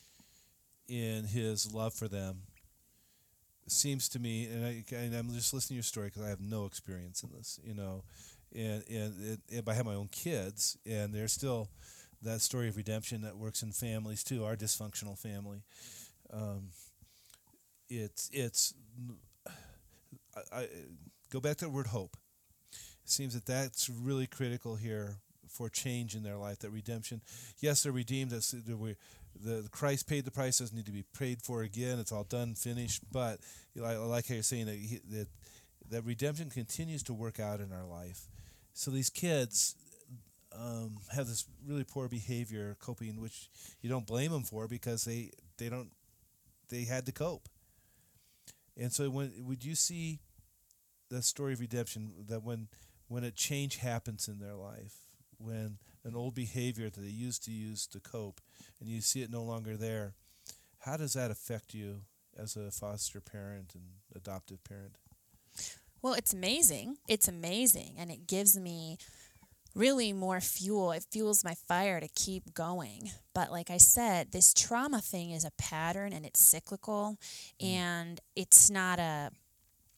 in his love for them seems to me, and, I, and I'm just listening to your story because I have no experience in this, you know, and, and, and I have my own kids, and there's still that story of redemption that works in families too, our dysfunctional family. Um, it's, it's I, I go back to the word hope. It seems that that's really critical here for change in their life, that redemption. Yes, they're redeemed. That's, the, the Christ paid the price, doesn't need to be paid for again. It's all done, finished. But you know, I, I like how you're saying that, he, that that redemption continues to work out in our life. So these kids um, have this really poor behavior, coping, which you don't blame them for because they they don't they had to cope. And so, when would you see the story of redemption, that when when a change happens in their life, when an old behavior that they used to use to cope, and you see it no longer there, how does that affect you as a foster parent and adoptive parent? Well, it's amazing. It's amazing. And it gives me really more fuel. It fuels my fire to keep going. But like I said, this trauma thing is a pattern and it's cyclical. Mm. And it's not a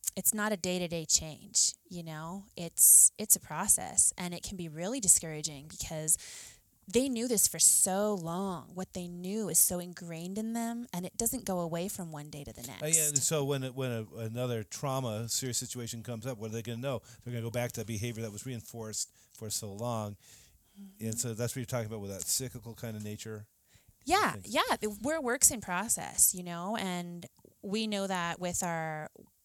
it's not a day-to-day change, you know. It's it's a process, and it can be really discouraging because they knew this for so long. What they knew is so ingrained in them, and it doesn't go away from one day to the next. Uh, yeah, and so when it, when a, another trauma, serious situation comes up, what are they going to know? They're going to go back to that behavior that was reinforced for so long. Mm-hmm. And so that's what you're talking about with that cyclical kind of nature. Yeah, yeah. We're works in process, you know, and we know that with our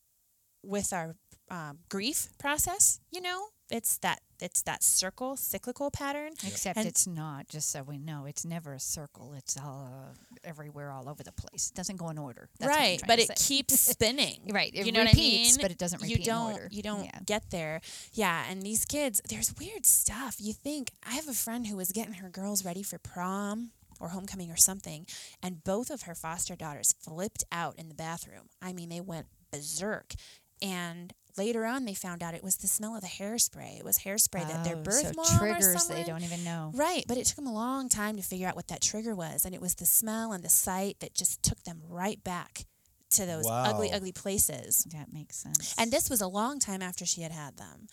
with our um, grief process, you know, it's that it's that circle, cyclical pattern. Except and it's not, just so we know, it's never a circle. It's all uh, everywhere, all over the place. It doesn't go in order. That's what I'm right, trying but to it say. keeps spinning. Right, it you know repeats, what I mean? but it doesn't repeat you don't, in order. You don't Yeah. get there. Yeah, and these kids, there's weird stuff. You think, I have a friend who was getting her girls ready for prom or homecoming or something, and both of her foster daughters flipped out in the bathroom. I mean, they went berserk. And later on, they found out it was the smell of the hairspray. It was hairspray that their Oh, birth so mom triggers or someone, they don't even know. Right, but it took them a long time to figure out what that trigger was, and it was the smell and the sight that just took them right back to those Wow. ugly, ugly places. That makes sense. And this was a long time after she had had them.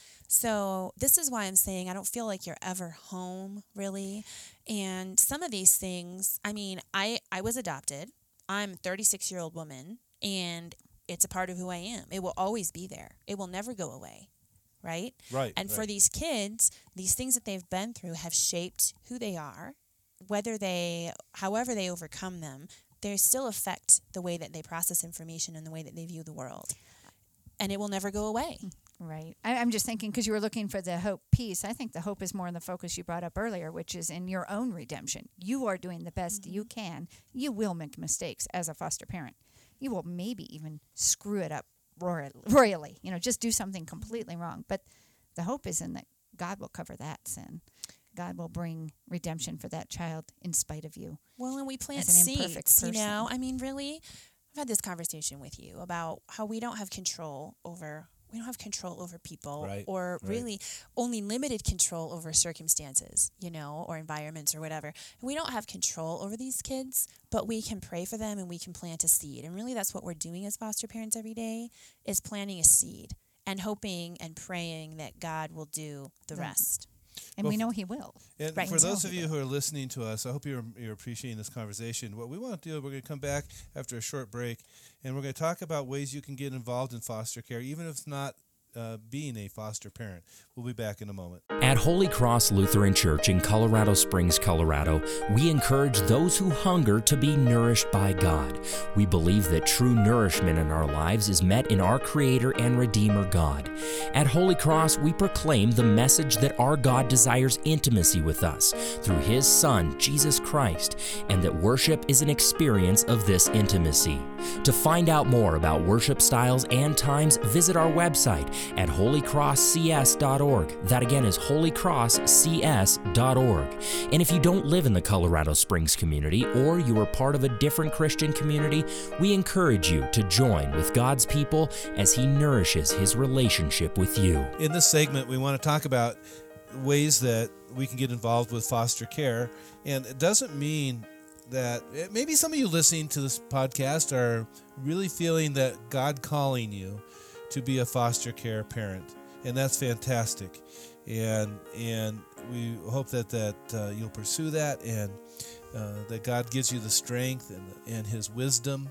So this is why I'm saying I don't feel like you're ever home, really. And some of these things, I mean, I, I was adopted. I'm a thirty-six-year-old woman, and it's a part of who I am. It will always be there. It will never go away, right? Right. And right. for these kids, these things that they've been through have shaped who they are. Whether they, however they overcome them, they still affect the way that they process information and the way that they view the world. And it will never go away. Right. I, I'm just thinking, because you were looking for the hope piece, I think the hope is more in the focus you brought up earlier, which is in your own redemption. You are doing the best Mm-hmm. you can. You will make mistakes as a foster parent. You will maybe even screw it up royal, royally, you know, just do something completely wrong. But the hope is in that God will cover that sin. God will bring redemption for that child in spite of you. Well, and we plant As an imperfect seeds, you know? person. I mean, really, I've had this conversation with you about how we don't have control over we don't have control over people Right, or right. really only limited control over circumstances, you know, or environments or whatever. And we don't have control over these kids, but we can pray for them and we can plant a seed. And really that's what we're doing as foster parents every day is planting a seed and hoping and praying that God will do the Right. rest. And Well, we know he will. And Right. for So those of you who are listening to us, I hope you're, you're appreciating this conversation. What we want to do, we're going to come back after a short break, and we're going to talk about ways you can get involved in foster care, even if it's not uh, being a foster parent. We'll be back in a moment. At Holy Cross Lutheran Church in Colorado Springs, Colorado, we encourage those who hunger to be nourished by God. We believe that true nourishment in our lives is met in our Creator and Redeemer God. At Holy Cross, we proclaim the message that our God desires intimacy with us through His Son, Jesus Christ, and that worship is an experience of this intimacy. To find out more about worship styles and times, visit our website at holy cross c s dot org. That again is holy cross c s dot org. And if you don't live in the Colorado Springs community or you are part of a different Christian community, we encourage you to join with God's people as He nourishes His relationship with you. In this segment, we want to talk about ways that we can get involved with foster care. And it doesn't mean that maybe some of you listening to this podcast are really feeling that God calling you to be a foster care parent, and that's fantastic. And and we hope that that uh, you'll pursue that, and uh, that God gives you the strength and and His wisdom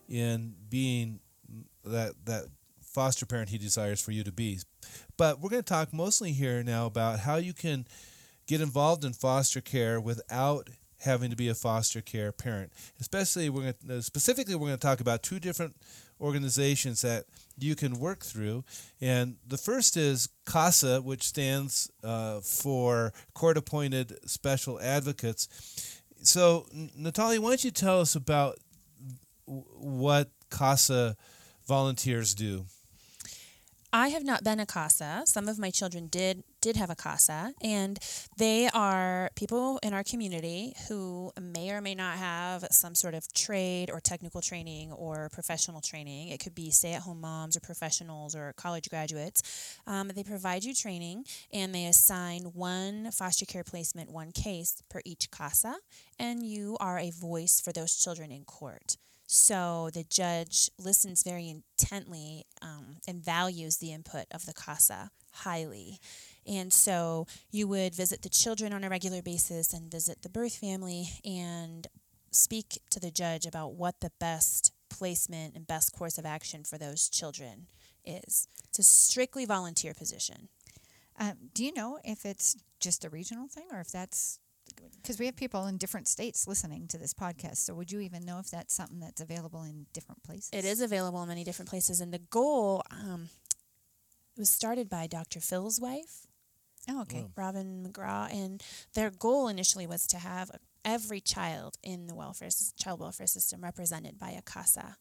in being that that foster parent He desires for you to be. But we're going to talk mostly here now about how you can get involved in foster care without having to be a foster care parent. Especially, we're going to, specifically, we're going to talk about two different organizations that you can work through. And the first is CASA, which stands uh, for Court-Appointed Special Advocates. So, Natalia, why don't you tell us about what CASA volunteers do? I have not been a CASA. Some of my children did did have a CASA, and they are people in our community who may or may not have some sort of trade or technical training or professional training. It could be stay-at-home moms or professionals or college graduates. Um, they provide you training, and they assign one foster care placement, one case per each CASA, and you are a voice for those children in court. So the judge listens very intently um, and values the input of the CASA highly. And so you would visit the children on a regular basis and visit the birth family and speak to the judge about what the best placement and best course of action for those children is. It's a strictly volunteer position. Um, do you know if it's just a regional thing or if that's, because we have people in different states listening to this podcast, so would you even know if that's something that's available in different places? It is available in many different places, and the goal, um, it was started by Doctor Phil's wife, Oh, okay. Oh. Robin McGraw, and their goal initially was to have every child in the welfare sys- child welfare system represented by a CASA,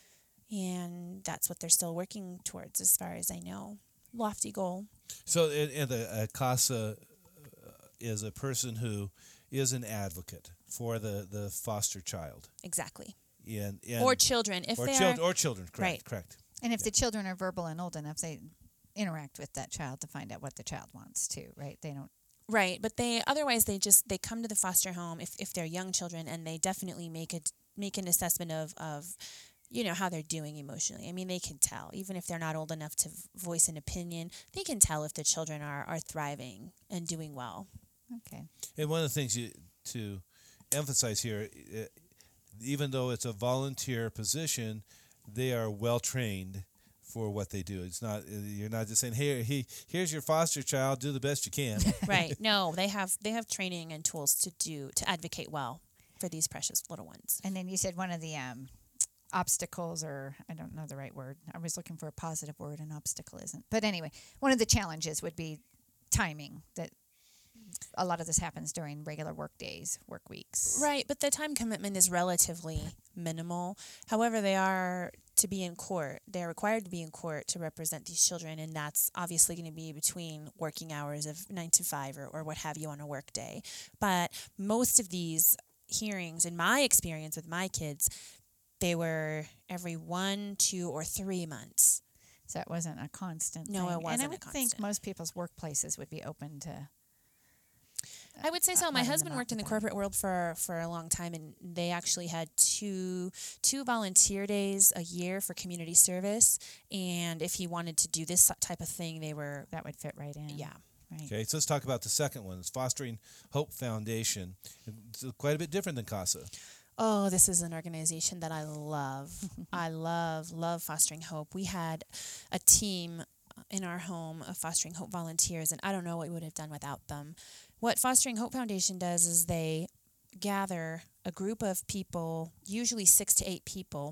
and that's what they're still working towards, as far as I know. Lofty goal. So, and, and a, a CASA is a person who is an advocate for the, the foster child. Exactly. And, and Or children, if or they child, are. or children, correct, Right. correct. And if Yeah. the children are verbal and old enough, they interact with that child to find out what the child wants too, right? They don't. Right, but they otherwise they just they come to the foster home if, if they're young children, and they definitely make a make an assessment of, of you know how they're doing emotionally. I mean, they can tell even if they're not old enough to voice an opinion. They can tell if the children are, are thriving and doing well. Okay. And one of the things you to emphasize here, uh, even though it's a volunteer position, they are well trained for what they do. It's not you're not just saying, "Hey, he, here's your foster child. Do the best you can." Right? No, they have they have training and tools to do to advocate well for these precious little ones. And then you said one of the um, obstacles, or I don't know the right word. I was looking for a positive word, and obstacle isn't. But anyway, one of the challenges would be timing. That a lot of this happens during regular work days, work weeks. Right, but the time commitment is relatively minimal. However, they are to be in court. They're required to be in court to represent these children, and that's obviously going to be between working hours of nine to five or, or what have you on a work day. But most of these hearings, in my experience with my kids, they were every one, two, or three months. So it wasn't a constant No, thing. it wasn't And I a would constant. think most people's workplaces would be open to. I would say so. uh, My letting them husband out worked in the with that. corporate world for, for a long time, and they actually had two two volunteer days a year for community service. And if he wanted to do this type of thing, they were, That would fit right in. yeah. Right. Okay, so let's talk about the second one. It's Fostering Hope Foundation. It's quite a bit different than CASA. Oh, this is an organization that I love. I love, love Fostering Hope. We had a team in our home of Fostering Hope volunteers, and I don't know what we would have done without them. What Fostering Hope Foundation does is they gather a group of people, usually six to eight people,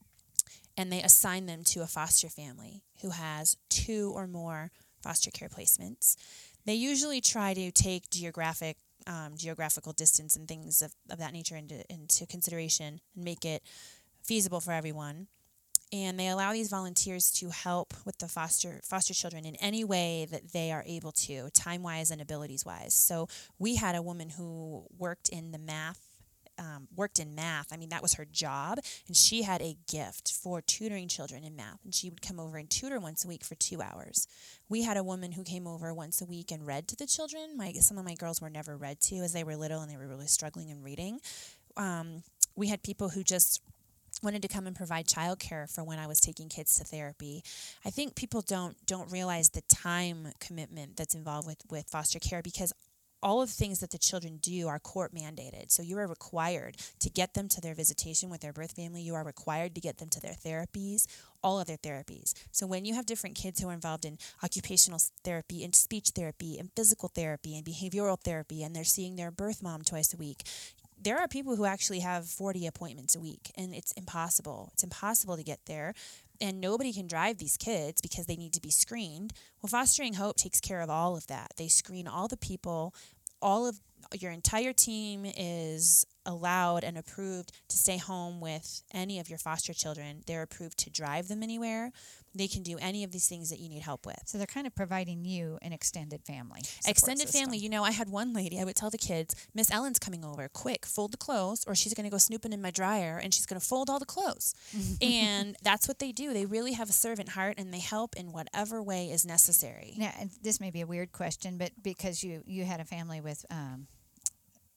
and they assign them to a foster family who has two or more foster care placements. They usually try to take geographic um, geographical distance and things of, of that nature into, into consideration and make it feasible for everyone. And they allow these volunteers to help with the foster foster children in any way that they are able to, time-wise and abilities-wise. So we had a woman who worked in the math, um, worked in math. I mean, that was her job, and she had a gift for tutoring children in math, and she would come over and tutor once a week for two hours. We had a woman who came over once a week and read to the children. My some of my girls were never read to as they were little, and they were really struggling in reading. Um, we had people who just wanted to come and provide childcare for when I was taking kids to therapy. I think people don't don't realize the time commitment that's involved with, with foster care, because all of the things that the children do are court mandated. So you are required to get them to their visitation with their birth family. You are required to get them to their therapies, all of their therapies. So when you have different kids who are involved in occupational therapy and speech therapy and physical therapy and behavioral therapy, and they're seeing their birth mom twice a week, there are people who actually have forty appointments a week, and it's impossible. It's impossible to get there, and nobody can drive these kids because they need to be screened. Well, Fostering Hope takes care of all of that. They screen all the people. All of your entire team is allowed and approved to stay home with any of your foster children. They're approved to drive them anywhere. They can do any of these things that you need help with. So they're kind of providing you an extended family. support Extended system. family. You know, I had one lady, I would tell the kids, Miss Ellen's coming over. Quick, fold the clothes, or she's going to go snooping in my dryer, and she's going to fold all the clothes. And that's what they do. They really have a servant heart, and they help in whatever way is necessary. Now, and this may be a weird question, but because you, you had a family with um,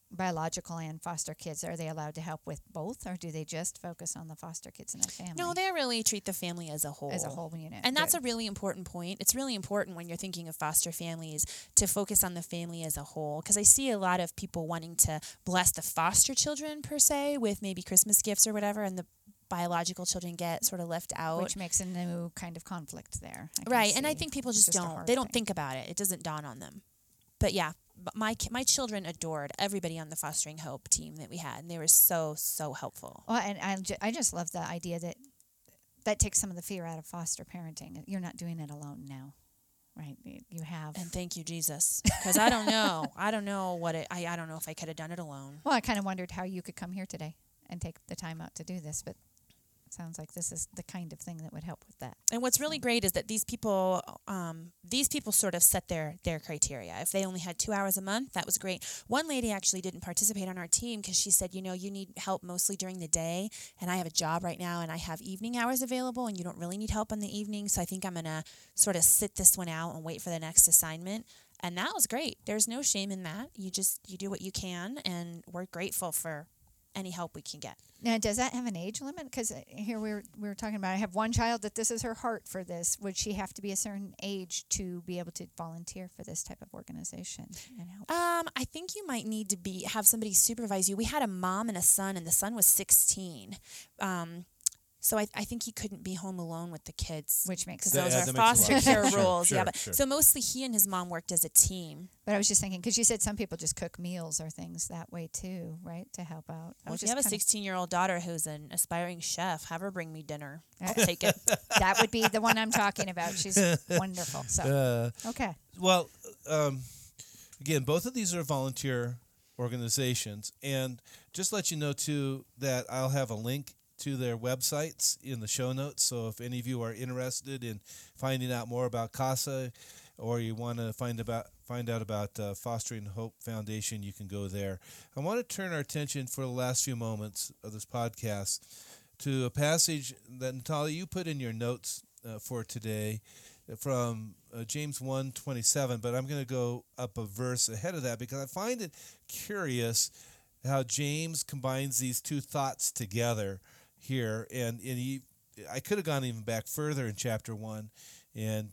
biological and foster kids, are they allowed to help with both, or do they just focus on the foster kids in their family? No, they really treat the family as a whole. As a whole unit. And that's Good. a really important point. It's really important when you're thinking of foster families to focus on the family as a whole, because I see a lot of people wanting to bless the foster children, per se, with maybe Christmas gifts or whatever, and the biological children get sort of left out. Which makes a new kind of conflict there. I can Right, and I see. think people It's just, a don't, hard they don't thing. think about it. It doesn't dawn on them. But yeah, but my ki- my children adored everybody on the Fostering Hope team that we had, and they were so, so helpful. Well, and I, ju- I just love the idea that that takes some of the fear out of foster parenting. You're not doing it alone now, right? You you have. And thank you, Jesus, because I don't know. I don't know what it, I, I don't know if I could have done it alone. Well, I kind of wondered how you could come here today and take the time out to do this, but it sounds like this is the kind of thing that would help with that. And what's really great is that these people, um, these people sort of set their their criteria. If they only had two hours a month, that was great. One lady actually didn't participate on our team because she said, you know, you need help mostly during the day, and I have a job right now, and I have evening hours available, and you don't really need help in the evening, so I think I'm going to sort of sit this one out and wait for the next assignment. And that was great. There's no shame in that. You just, you do what you can, and we're grateful for any help we can get. Now, does that have an age limit? Because here we were, we were talking about, I have one child that this is her heart for this. Would she have to be a certain age to be able to volunteer for this type of organization and help? Um, I think you might need to be have somebody supervise you. We had a mom and a son, and the son was sixteen. Um, so I, I think he couldn't be home alone with the kids. Which makes because sense. those Yeah, are that makes a lot foster of care sense. Sure, rules. sure, yeah, but sure. so mostly he and his mom worked as a team. But I was just thinking, because you said some people just cook meals or things that way too, right, to help out. I Well, was if you have a just kinda- sixteen-year-old daughter who's an aspiring chef, have her bring me dinner. I'll Uh, take it. That would be the one I'm talking about. She's wonderful. So, Uh, okay. Well, um, again, both of these are volunteer organizations, and just let you know too that I'll have a link to their websites in the show notes. So if any of you are interested in finding out more about CASA, or you want to find about find out about uh, Fostering Hope Foundation, you can go there. I want to turn our attention for the last few moments of this podcast to a passage that, Natalia, you put in your notes uh, for today from uh, James one twenty-seven, but I'm going to go up a verse ahead of that because I find it curious how James combines these two thoughts together here. And, and he, I could have gone even back further in chapter one, and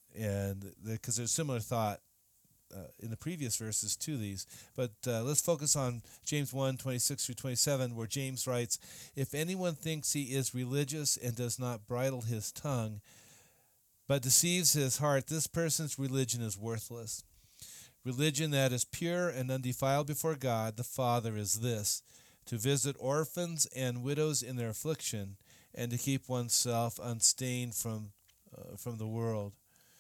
and because there's similar thought uh, in the previous verses to these. But uh, let's focus on James one twenty-six through twenty-seven, where James writes, "If anyone thinks he is religious and does not bridle his tongue, but deceives his heart, this person's religion is worthless. Religion that is pure and undefiled before God the Father is this, to visit orphans and widows in their affliction, and to keep oneself unstained from uh, from the world."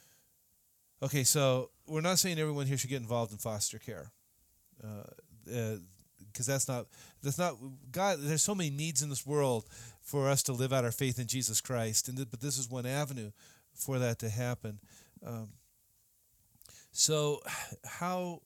Okay, so we're not saying everyone here should get involved in foster care, because uh, uh, that's not that's not God. There's so many needs in this world for us to live out our faith in Jesus Christ, and th- but this is one avenue for that to happen. Um, so, how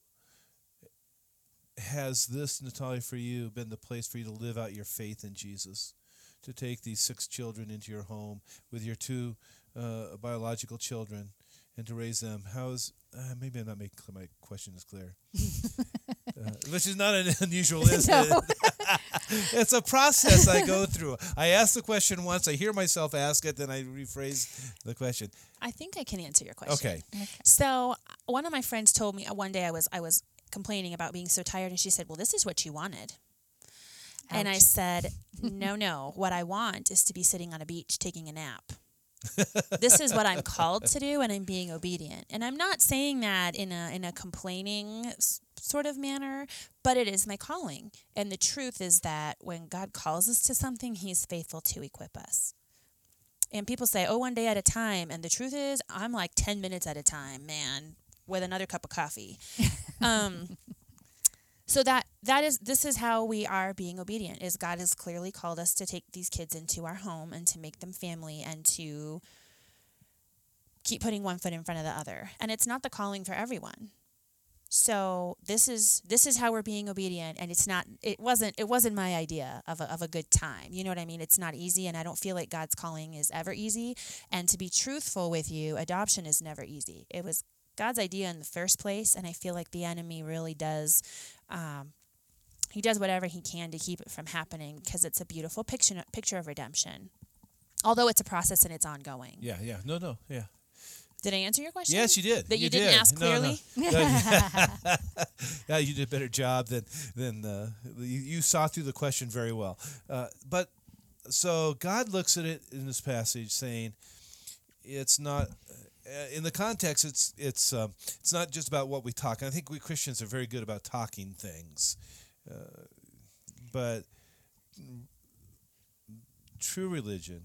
has this, Natalia, for you, been the place for you to live out your faith in Jesus? To take these six children into your home with your two uh, biological children and to raise them. How's uh, maybe I'm not making my question is clear, uh, which is not an unusual, is No. it? It's a process I go through. I ask the question once, I hear myself ask it, then I rephrase the question. I think I can answer your question. Okay. So one of my friends told me uh, one day I was I was complaining about being so tired, and she said, "Well, this is what you wanted." And I Ouch. said, no, no. What I want is to be sitting on a beach taking a nap. This is what I'm called to do, and I'm being obedient. And I'm not saying that in a in a complaining s- sort of manner, but it is my calling. And the truth is that when God calls us to something, He's faithful to equip us. And people say, oh, one day at a time. And the truth is, I'm like ten minutes at a time, man, with another cup of coffee. Um, so that that is this is how we are being obedient, is God has clearly called us to take these kids into our home and to make them family and to keep putting one foot in front of the other. And it's not the calling for everyone. So this is this is how we're being obedient, and it's not it wasn't it wasn't my idea of a of a good time. You know what I mean? It's not easy, and I don't feel like God's calling is ever easy. And to be truthful with you, adoption is never easy. It was God's idea in the first place, and I feel like the enemy really does um, he does whatever he can to keep it from happening because it's a beautiful picture picture of redemption. Although it's a process and it's ongoing. Yeah, yeah. No, no, yeah. Did I answer your question? Yes, you did. That you, you didn't did. ask No, no. clearly? Yeah, you did a better job than than uh, you, you saw through the question very well. Uh, but so God looks at it in this passage, saying, "It's not." Uh, in the context, it's it's um, it's not just about what we talk. And I think we Christians are very good about talking things, uh, but true religion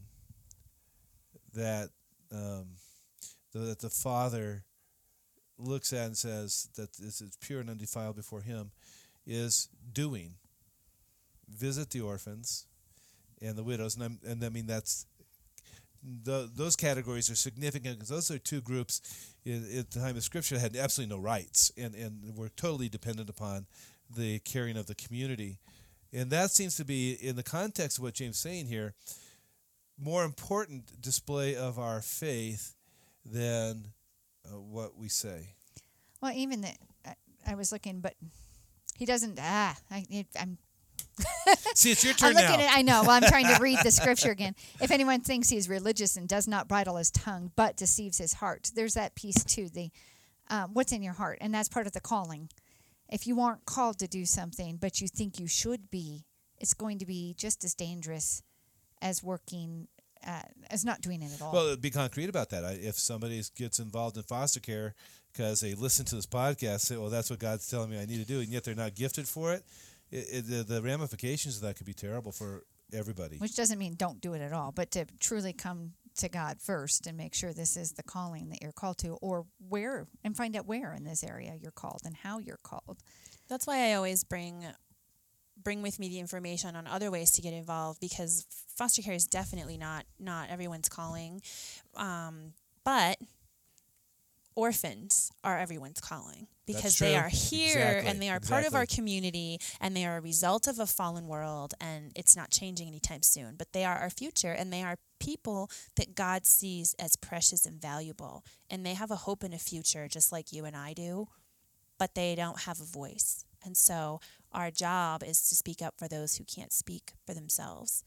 that. Um, that the Father looks at and says that this is pure and undefiled before Him, is doing. Visit the orphans and the widows, and, I'm, and I mean that's the, those categories are significant because those are two groups in, at the time of Scripture that had absolutely no rights and, and were totally dependent upon the caring of the community. And that seems to be, in the context of what James is saying here, more important display of our faith than uh, what we say. Well, even the, I, I was looking, but he doesn't, ah, I, it, I'm. See, it's your turn I'm looking now. At, I know, well, I'm trying to read the scripture again. If anyone thinks he is religious and does not bridle his tongue, but deceives his heart. There's that piece too, the um, what's in your heart, and that's part of the calling. If you aren't called to do something, but you think you should be, it's going to be just as dangerous as working Uh, as not doing it at all. Well, be concrete about that. I, if somebody gets involved in foster care because they listen to this podcast, say, well, that's what God's telling me I need to do, and yet they're not gifted for it, it, it the, the ramifications of that could be terrible for everybody. Which doesn't mean don't do it at all, but to truly come to God first and make sure this is the calling that you're called to, or where, and find out where in this area you're called and how you're called. That's why I always bring bring with me the information on other ways to get involved, because foster care is definitely not not everyone's calling, um, but orphans are everyone's calling because they are here exactly. and they are exactly. part of our community and they are a result of a fallen world, and it's not changing anytime soon, but they are our future, and they are people that God sees as precious and valuable, and they have a hope and a future just like you and I do, but they don't have a voice. And so our job is to speak up for those who can't speak for themselves.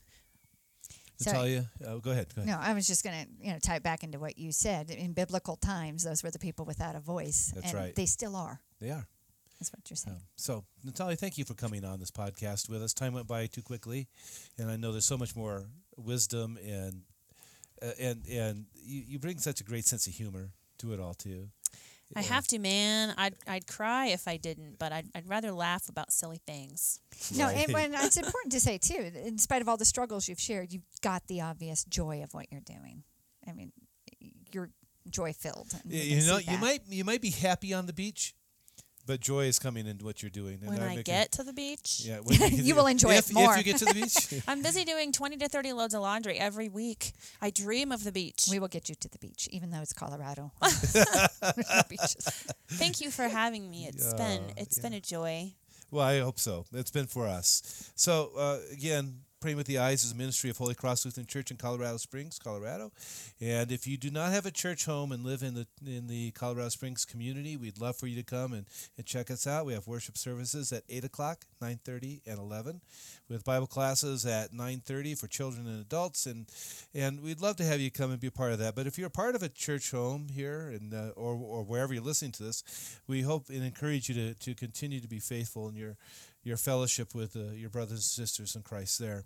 Natalia, uh, go ahead. Go ahead. No, I was just going to you know tie it back into what you said. In biblical times, those were the people without a voice. That's and right. They still are. They are. That's what you're saying. Um, so, Natalia, thank you for coming on this podcast with us. Time went by too quickly, and I know there's so much more wisdom and uh, and and you, you bring such a great sense of humor to it all too. I Yeah. have to, man. I'd I'd cry if I didn't, but I'd I'd rather laugh about silly things. No, Right. and when, it's important to say, too, in spite of all the struggles you've shared, you've got the obvious joy of what you're doing. I mean, you're joy-filled. and we You, can you know, see you that. might you might be happy on the beach, but joy is coming into what you're doing. And When I'm I making- get to the beach, yeah, when You will enjoy if, it more. if you get to the beach. I'm busy doing twenty to thirty loads of laundry every week. I dream of the beach. We will get you to the beach, even though it's Colorado. There's no beaches. Thank you for having me. It's been Yeah, it's yeah. been a joy. Well, I hope so. It's been for us. So, uh, again, Praying with the Eyes is a ministry of Holy Cross Lutheran Church in Colorado Springs, Colorado. And if you do not have a church home and live in the in the Colorado Springs community, we'd love for you to come and, and check us out. We have worship services at eight o'clock, nine thirty, and eleven, with Bible classes at nine thirty for children and adults. And and we'd love to have you come and be a part of that. But if you're a part of a church home here and uh, or, or wherever you're listening to this, we hope and encourage you to, to continue to be faithful in your your fellowship with uh, your brothers and sisters in Christ there.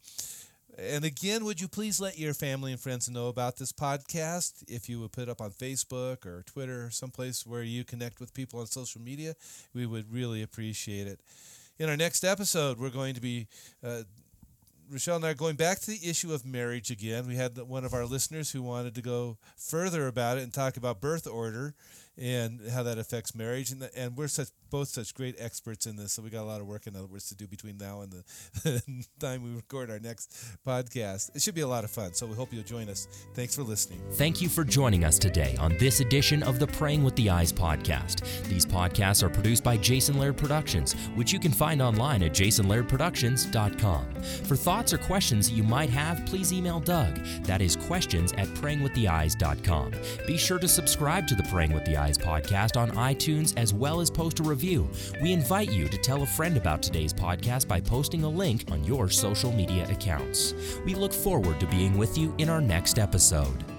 And again, would you please let your family and friends know about this podcast? If you would put it up on Facebook or Twitter, someplace where you connect with people on social media, we would really appreciate it. In our next episode, we're going to be, uh, Rochelle and I are going back to the issue of marriage again. We had one of our listeners who wanted to go further about it and talk about birth order and how that affects marriage. And, the, and we're such both such great experts in this, so we got a lot of work, in other words, to do between now and the time we record our next podcast. It should be a lot of fun, so we hope you'll join us. Thanks for listening. Thank you for joining us today on this edition of the Praying with the Eyes podcast. These podcasts are produced by Jason Laird Productions, which you can find online at jason laird productions dot com. For thoughts or questions you might have, please email Doug. That is questions at praying with the eyes dot com. Be sure to subscribe to the Praying with the Eyes podcast on iTunes as well as post a review. We invite you to tell a friend about today's podcast by posting a link on your social media accounts. We look forward to being with you in our next episode.